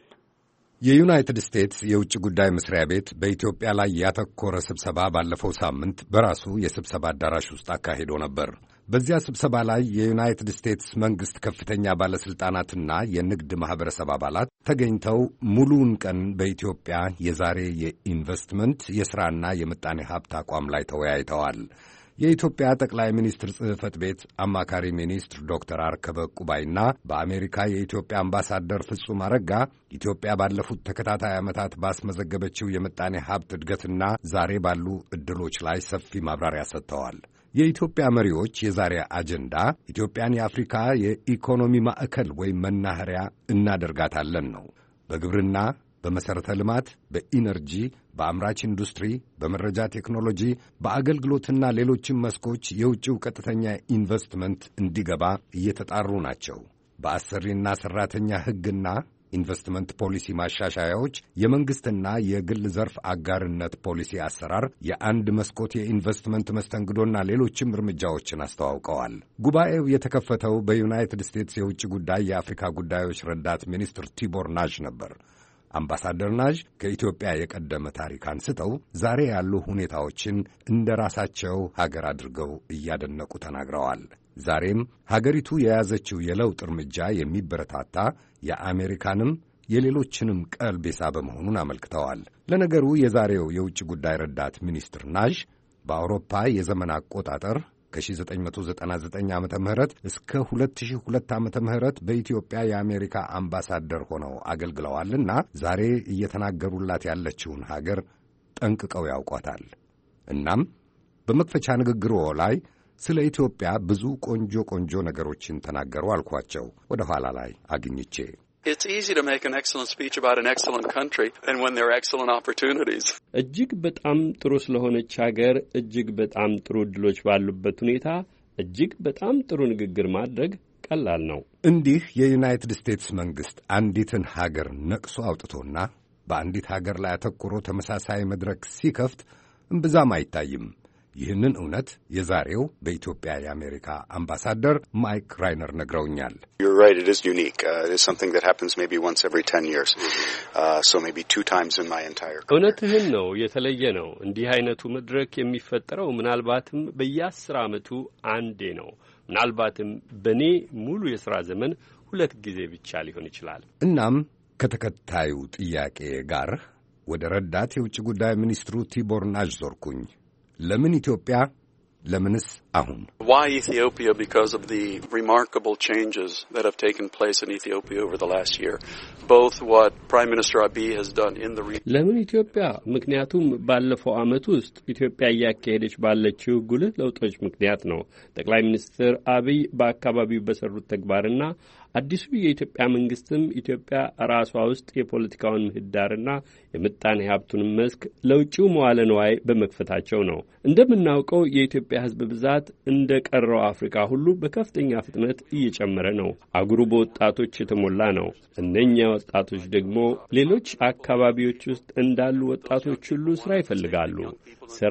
የዩናይትድ ስቴትስ የውጭ ጉዳይ መስሪያ ቤት በኢትዮጵያ ላይ ያተኮረ ስብሰባ ባለፈው ሳምንት በራሱ የስብሰባ አዳራሽ ውስጥ አካሂዶ ነበር። በዚያ ስብሰባ ላይ የዩናይትድ ስቴትስ መንግሥት ከፍተኛ ባለሥልጣናትና የንግድ ማኅበረሰብ አባላት ተገኝተው ሙሉውን ቀን በኢትዮጵያ የዛሬ የኢንቨስትመንት የሥራና የምጣኔ ሀብት አቋም ላይ ተወያይተዋል። የኢትዮጵያ ጠቅላይ ሚኒስትር ጽሕፈት ቤት አማካሪ ሚኒስትር ዶክተር አርከበ ቁባይና በአሜሪካ የኢትዮጵያ አምባሳደር ፍጹም አረጋ ኢትዮጵያ ባለፉት ተከታታይ ዓመታት ባስመዘገበችው የምጣኔ ሀብት እድገትና ዛሬ ባሉ ዕድሎች ላይ ሰፊ ማብራሪያ ሰጥተዋል። የኢትዮጵያ መሪዎች የዛሬ አጀንዳ ኢትዮጵያን የአፍሪካ የኢኮኖሚ ማዕከል ወይም መናኸሪያ እናደርጋታለን ነው። በግብርና፣ በመሠረተ ልማት፣ በኢነርጂ፣ በአምራች ኢንዱስትሪ፣ በመረጃ ቴክኖሎጂ፣ በአገልግሎትና ሌሎችም መስኮች የውጭው ቀጥተኛ ኢንቨስትመንት እንዲገባ እየተጣሩ ናቸው። በአሰሪና ሠራተኛ ሕግና ኢንቨስትመንት ፖሊሲ ማሻሻያዎች፣ የመንግሥትና የግል ዘርፍ አጋርነት ፖሊሲ አሰራር፣ የአንድ መስኮት የኢንቨስትመንት መስተንግዶና ሌሎችም እርምጃዎችን አስተዋውቀዋል። ጉባኤው የተከፈተው በዩናይትድ ስቴትስ የውጭ ጉዳይ የአፍሪካ ጉዳዮች ረዳት ሚኒስትር ቲቦር ናዥ ነበር። አምባሳደር ናዥ ከኢትዮጵያ የቀደመ ታሪክ አንስተው ዛሬ ያሉ ሁኔታዎችን እንደ ራሳቸው ሀገር አድርገው እያደነቁ ተናግረዋል። ዛሬም ሀገሪቱ የያዘችው የለውጥ እርምጃ የሚበረታታ የአሜሪካንም የሌሎችንም ቀልብ የሳበ መሆኑን አመልክተዋል። ለነገሩ የዛሬው የውጭ ጉዳይ ረዳት ሚኒስትር ናዥ በአውሮፓ የዘመን አቆጣጠር ከ1999 ዓ ም እስከ 2002 ዓ ም በኢትዮጵያ የአሜሪካ አምባሳደር ሆነው አገልግለዋልና ዛሬ እየተናገሩላት ያለችውን ሀገር ጠንቅቀው ያውቋታል። እናም በመክፈቻ ንግግርዎ ላይ ስለ ኢትዮጵያ ብዙ ቆንጆ ነገሮችን ተናገሩ አልኳቸው ወደ ኋላ ላይ አግኝቼ። It's easy to make an excellent speech about an excellent country and when there are excellent opportunities. እጅግ በጣም ጥሩ ስለሆነች ሀገር እጅግ በጣም ጥሩ ዕድሎች ባሉበት ሁኔታ እጅግ በጣም ጥሩ ንግግር ማድረግ ቀላል ነው። እንዲህ የዩናይትድ ስቴትስ መንግሥት አንዲትን ሀገር ነቅሶ አውጥቶና በአንዲት ሀገር ላይ አተኩሮ ተመሳሳይ መድረክ ሲከፍት እምብዛም አይታይም። ይህንን እውነት የዛሬው በኢትዮጵያ የአሜሪካ አምባሳደር ማይክ ራይነር ነግረውኛል። You're right, it is unique. It is something that happens maybe once every 10 years. So maybe 2 times in my entire career. እውነትህን ነው፣ የተለየ ነው። እንዲህ አይነቱ መድረክ የሚፈጠረው ምናልባትም በየ10 ዓመቱ አንዴ ነው። ምናልባትም በእኔ ሙሉ የሥራ ዘመን 2 ጊዜ ብቻ ሊሆን ይችላል። እናም ከተከታዩ ጥያቄ ጋር ወደ ረዳት የውጭ ጉዳይ ሚኒስትሩ ቲቦር ናዥ ዞርኩኝ። ለምን ኢትዮጵያ? ለምንስ አሁን? Why Ethiopia? Because of the remarkable changes that have taken place in Ethiopia over the last year. Both what Prime Minister Abiy has done in the region. ለምን ኢትዮጵያ? ምክንያቱም ባለፈው ዓመት ውስጥ ኢትዮጵያ እያካሄደች ባለችው ጉልህ ለውጦች ምክንያት ነው። ጠቅላይ ሚኒስትር አቢይ በአካባቢው በሰሩት ተግባርና አዲሱ የኢትዮጵያ መንግስትም ኢትዮጵያ ራሷ ውስጥ የፖለቲካውን ምህዳርና የምጣኔ ሀብቱን መስክ ለውጭው መዋለ ንዋይ በመክፈታቸው ነው። እንደምናውቀው የኢትዮጵያ ሕዝብ ብዛት እንደ ቀረው አፍሪካ ሁሉ በከፍተኛ ፍጥነት እየጨመረ ነው። አገሩ በወጣቶች የተሞላ ነው። እነኛ ወጣቶች ደግሞ ሌሎች አካባቢዎች ውስጥ እንዳሉ ወጣቶች ሁሉ ስራ ይፈልጋሉ። ስራ።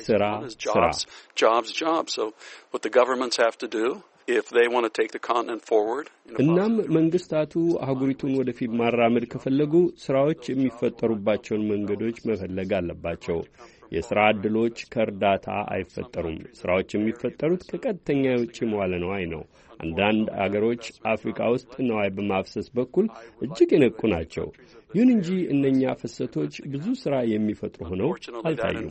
So what the governments have to do if they want to take the continent forward. እናም መንግስታቱ አህጉሪቱን ወደፊት ማራመድ ከፈለጉ ስራዎች የሚፈጠሩባቸውን መንገዶች መፈለግ አለባቸው። የሥራ ዕድሎች ከእርዳታ አይፈጠሩም። ስራዎች የሚፈጠሩት ከቀጥተኛ የውጭ መዋለ ንዋይ ነው። አንዳንድ አገሮች አፍሪካ ውስጥ ንዋይ በማፍሰስ በኩል እጅግ የነቁ ናቸው። ይሁን እንጂ እነኛ ፍሰቶች ብዙ ሥራ የሚፈጥሩ ሆነው አልታዩም።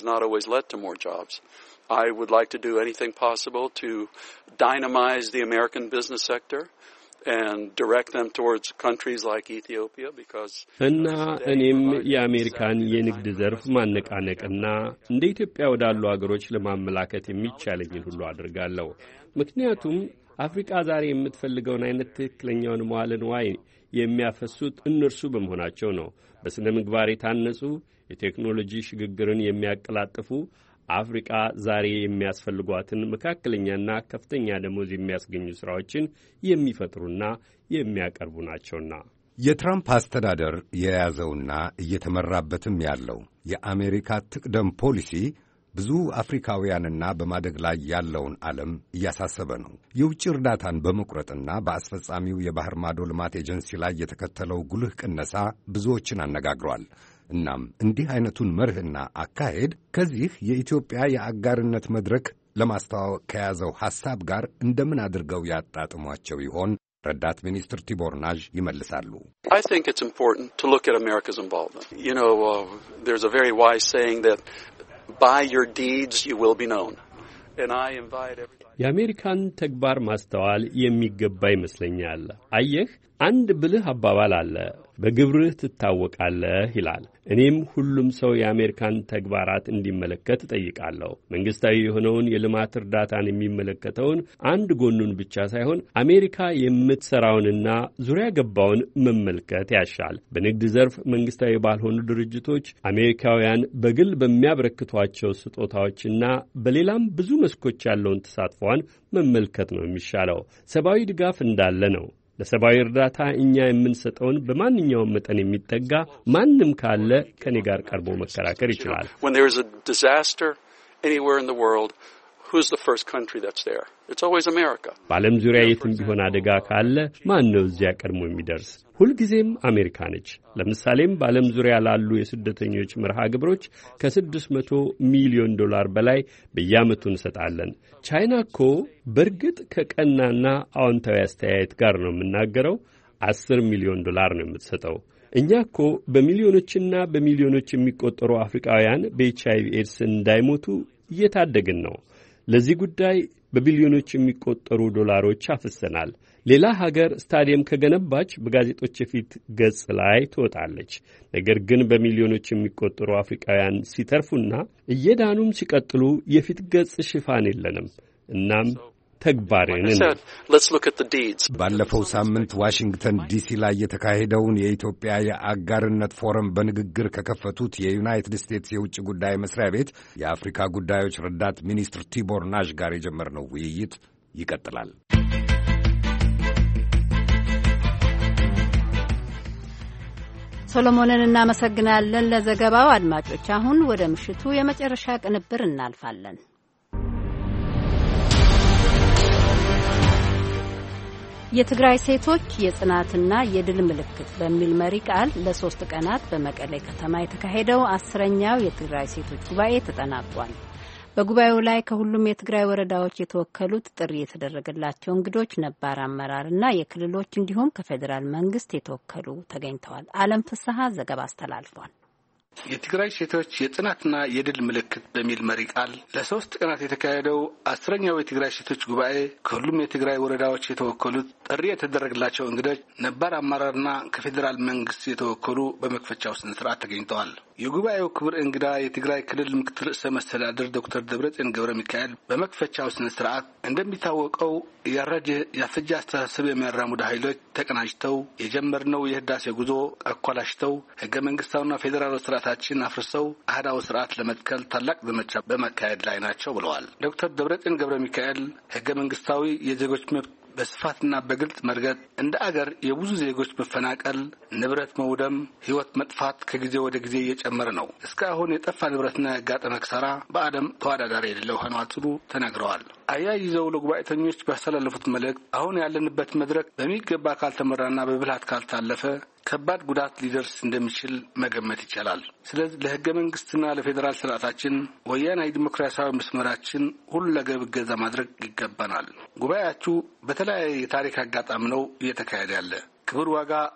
I would like to do anything possible to dynamize the American business sector and direct them towards countries like Ethiopia because እና እኔም የአሜሪካን የንግድ ዘርፍ ማነቃነቅና እንደ ኢትዮጵያ ወዳሉ አገሮች ለማመላከት የሚቻለኝን ሁሉ አድርጋለሁ። ምክንያቱም አፍሪካ ዛሬ የምትፈልገውን አይነት ትክክለኛውን መዋለ ንዋይ የሚያፈሱት እነርሱ በመሆናቸው ነው። በስነ ምግባር የታነጹ የቴክኖሎጂ ሽግግርን የሚያቀላጥፉ አፍሪካ ዛሬ የሚያስፈልጓትን መካከለኛና ከፍተኛ ደሞዝ የሚያስገኙ ሥራዎችን የሚፈጥሩና የሚያቀርቡ ናቸውና። የትራምፕ አስተዳደር የያዘውና እየተመራበትም ያለው የአሜሪካ ትቅደም ፖሊሲ ብዙ አፍሪካውያንና በማደግ ላይ ያለውን ዓለም እያሳሰበ ነው። የውጭ እርዳታን በመቁረጥና በአስፈጻሚው የባህር ማዶ ልማት ኤጀንሲ ላይ የተከተለው ጉልህ ቅነሳ ብዙዎችን አነጋግሯል። እናም እንዲህ አይነቱን መርህና አካሄድ ከዚህ የኢትዮጵያ የአጋርነት መድረክ ለማስተዋወቅ ከያዘው ሐሳብ ጋር እንደምን አድርገው ያጣጥሟቸው ይሆን? ረዳት ሚኒስትር ቲቦር ናዥ ይመልሳሉ። I think it's important to look at America's involvement. You know, there's a very wise saying that by your deeds you will be known. And I invite everybody. የአሜሪካን ተግባር ማስተዋል የሚገባ ይመስለኛል። አየህ፣ አንድ ብልህ አባባል አለ፣ በግብርህ ትታወቃለህ ይላል። እኔም ሁሉም ሰው የአሜሪካን ተግባራት እንዲመለከት እጠይቃለሁ። መንግስታዊ የሆነውን የልማት እርዳታን የሚመለከተውን አንድ ጎኑን ብቻ ሳይሆን አሜሪካ የምትሰራውንና ዙሪያ ገባውን መመልከት ያሻል። በንግድ ዘርፍ መንግስታዊ ባልሆኑ ድርጅቶች አሜሪካውያን በግል በሚያበረክቷቸው ስጦታዎችና በሌላም ብዙ መስኮች ያለውን ተሳትፏን መመልከት ነው የሚሻለው። ሰብአዊ ድጋፍ እንዳለ ነው። ለሰብአዊ እርዳታ እኛ የምንሰጠውን በማንኛውም መጠን የሚጠጋ ማንም ካለ ከኔ ጋር ቀርቦ መከራከር ይችላል። When there is a disaster anywhere in the world, who's the first country that's there? It's always America. በዓለም ዙሪያ የትም ቢሆን አደጋ ካለ ማን ነው እዚያ ቀድሞ የሚደርስ? ሁልጊዜም አሜሪካ ነች። ለምሳሌም በዓለም ዙሪያ ላሉ የስደተኞች መርሃ ግብሮች ከ600 ሚሊዮን ዶላር በላይ በየዓመቱ እንሰጣለን። ቻይና እኮ በእርግጥ ከቀናና አዎንታዊ አስተያየት ጋር ነው የምናገረው 10 ሚሊዮን ዶላር ነው የምትሰጠው። እኛ እኮ በሚሊዮኖችና በሚሊዮኖች የሚቆጠሩ አፍሪካውያን በኤችአይቪ ኤድስ እንዳይሞቱ እየታደግን ነው። ለዚህ ጉዳይ በቢሊዮኖች የሚቆጠሩ ዶላሮች አፍሰናል። ሌላ ሀገር ስታዲየም ከገነባች በጋዜጦች የፊት ገጽ ላይ ትወጣለች። ነገር ግን በሚሊዮኖች የሚቆጠሩ አፍሪካውያን ሲተርፉና እየዳኑም ሲቀጥሉ የፊት ገጽ ሽፋን የለንም። እናም ተግባርን ባለፈው ሳምንት ዋሽንግተን ዲሲ ላይ የተካሄደውን የኢትዮጵያ የአጋርነት ፎረም በንግግር ከከፈቱት የዩናይትድ ስቴትስ የውጭ ጉዳይ መስሪያ ቤት የአፍሪካ ጉዳዮች ረዳት ሚኒስትር ቲቦር ናዥ ጋር የጀመርነው ውይይት ይቀጥላል። ሶሎሞንን እናመሰግናለን ለዘገባው። አድማጮች፣ አሁን ወደ ምሽቱ የመጨረሻ ቅንብር እናልፋለን። የትግራይ ሴቶች የጽናትና የድል ምልክት በሚል መሪ ቃል ለ3 ቀናት በመቀሌ ከተማ የተካሄደው 10ኛው የትግራይ ሴቶች ጉባኤ ተጠናቋል። በጉባኤው ላይ ከሁሉም የትግራይ ወረዳዎች የተወከሉት ጥሪ የተደረገላቸው እንግዶች፣ ነባር አመራርና የክልሎች እንዲሁም ከፌዴራል መንግስት የተወከሉ ተገኝተዋል። አለም ፍስሐ ዘገባ አስተላልፏል። የትግራይ ሴቶች የጽናትና የድል ምልክት በሚል መሪ ቃል ለ3 ቀናት የተካሄደው 10ኛው የትግራይ ሴቶች ጉባኤ ከሁሉም የትግራይ ወረዳዎች የተወከሉት ጥሪ የተደረገላቸው እንግዶች፣ ነባር አመራርና ከፌዴራል መንግስት የተወከሉ በመክፈቻው ስነ ስርዓት ተገኝተዋል። የጉባኤው ክብር እንግዳ የትግራይ ክልል ምክትል ርዕሰ መስተዳድር ዶክተር ደብረጽዮን ገብረ ሚካኤል በመክፈቻው ስነ ስርዓት እንደሚታወቀው ያፈጀ አስተሳሰብ የሚያራምዱ ኃይሎች ተቀናጅተው የጀመርነው የህዳሴ ጉዞ አኳላሽተው ህገ መንግስታዊና ፌዴራላዊ ስርዓታችን አፍርሰው አህዳዊ ስርዓት ለመትከል ታላቅ ዘመቻ በመካሄድ ላይ ናቸው ብለዋል። ዶክተር ደብረጽዮን ገብረ ሚካኤል ህገ መንግስታዊ የዜጎች መብት በስፋትና በግልጽ መርገጥ፣ እንደ አገር የብዙ ዜጎች መፈናቀል፣ ንብረት መውደም፣ ህይወት መጥፋት ከጊዜ ወደ ጊዜ እየጨመረ ነው። እስካሁን የጠፋ ንብረትና ያጋጠመ ክሳራ በዓለም ተወዳዳሪ የሌለው ሆኗል ሲሉ ተናግረዋል። አያይዘው ለጉባኤተኞች ባስተላለፉት መልእክት አሁን ያለንበት መድረክ በሚገባ ካልተመራና በብልሃት ካልታለፈ ከባድ ጉዳት ሊደርስ እንደሚችል መገመት ይቻላል። ስለዚህ ለህገ መንግስትና ለፌዴራል ስርዓታችን ወያናዊ ዲሞክራሲያዊ መስመራችን ሁለገብ እገዛ ማድረግ ይገባናል። ጉባኤያችሁ በተለያየ የታሪክ አጋጣሚ ነው እየተካሄደ ያለ። ክብር ዋጋ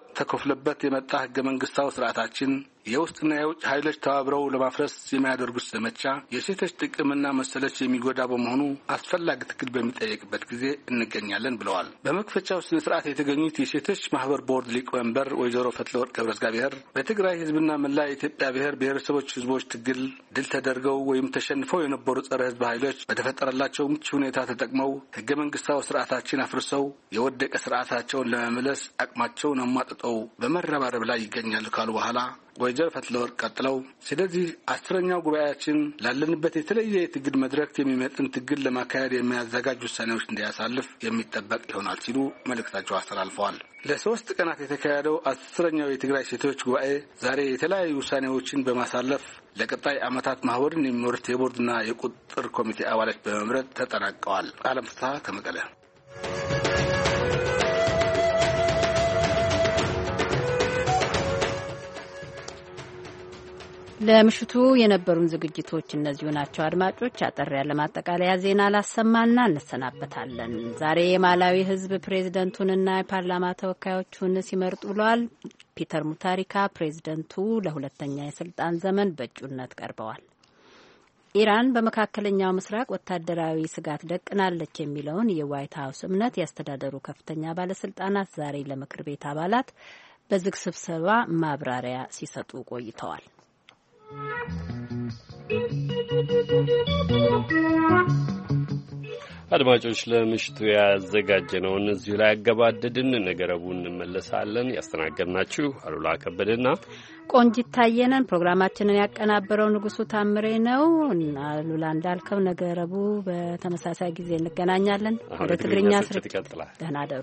ተከፍለበት የመጣ ህገ መንግስታዊ ስርዓታችን የውስጥና የውጭ ኃይሎች ተባብረው ለማፍረስ የሚያደርጉት ዘመቻ የሴቶች ጥቅምና መሰለች የሚጎዳ በመሆኑ አስፈላጊ ትግል በሚጠየቅበት ጊዜ እንገኛለን ብለዋል። በመክፈቻው ስነ ስርዓት የተገኙት የሴቶች ማህበር ቦርድ ሊቀመንበር ወይዘሮ ፈትለወርቅ ገብረእግዚአብሔር በትግራይ ህዝብና መላ የኢትዮጵያ ብሔር ብሔረሰቦች ህዝቦች ትግል ድል ተደርገው ወይም ተሸንፈው የነበሩ ጸረ ህዝብ ኃይሎች በተፈጠረላቸው ምቹ ሁኔታ ተጠቅመው ህገ መንግስታዊ ስርዓታችን አፍርሰው የወደቀ ስርዓታቸውን ለመመለስ አቅማቸውን አሟጥጠው በመረባረብ ላይ ይገኛሉ ካሉ በኋላ ወይዘሮ ፈትለወርቅ ቀጥለው ስለዚህ 10ኛው ጉባኤያችን ላለንበት የተለየ የትግል መድረክ የሚመጥን ትግል ለማካሄድ የሚያዘጋጅ ውሳኔዎች እንዲያሳልፍ የሚጠበቅ ይሆናል ሲሉ መልእክታቸው አስተላልፈዋል። ለ3 ቀናት የተካሄደው 10ኛው የትግራይ ሴቶች ጉባኤ ዛሬ የተለያዩ ውሳኔዎችን በማሳለፍ ለቀጣይ ዓመታት ማህበርን የሚመሩት የቦርድና የቁጥጥር ኮሚቴ አባላት በመምረጥ ተጠናቀዋል። አለም ፍስሐ ከመቀለ። ለምሽቱ የነበሩን ዝግጅቶች እነዚሁ ናቸው። አድማጮች አጠር ያለ ማጠቃለያ ዜና ላሰማና እንሰናበታለን። ዛሬ የማላዊ ሕዝብ ፕሬዝደንቱንና የፓርላማ ተወካዮቹን ሲመርጡ ውለዋል። ፒተር ሙታሪካ ፕሬዝደንቱ ለሁለተኛ የስልጣን ዘመን በእጩነት ቀርበዋል። ኢራን በመካከለኛው ምስራቅ ወታደራዊ ስጋት ደቅናለች የሚለውን የዋይት ሀውስ እምነት ያስተዳደሩ ከፍተኛ ባለስልጣናት ዛሬ ለምክር ቤት አባላት በዝግ ስብሰባ ማብራሪያ ሲሰጡ ቆይተዋል። አድማጮች ለምሽቱ ያዘጋጀነውን እዚሁ ላይ አገባደድን። ነገ ረቡዕ እንመለሳለን። ያስተናገድናችሁ አሉላ ከበደና ቆንጂት ታየነን። ፕሮግራማችንን ያቀናበረው ንጉሱ ታምሬ ነው። አሉላ እንዳልከው ነገ ረቡዕ በተመሳሳይ ጊዜ እንገናኛለን። ወደ ትግርኛ ስርጭት ይቀጥላል። ደህና ደሩ።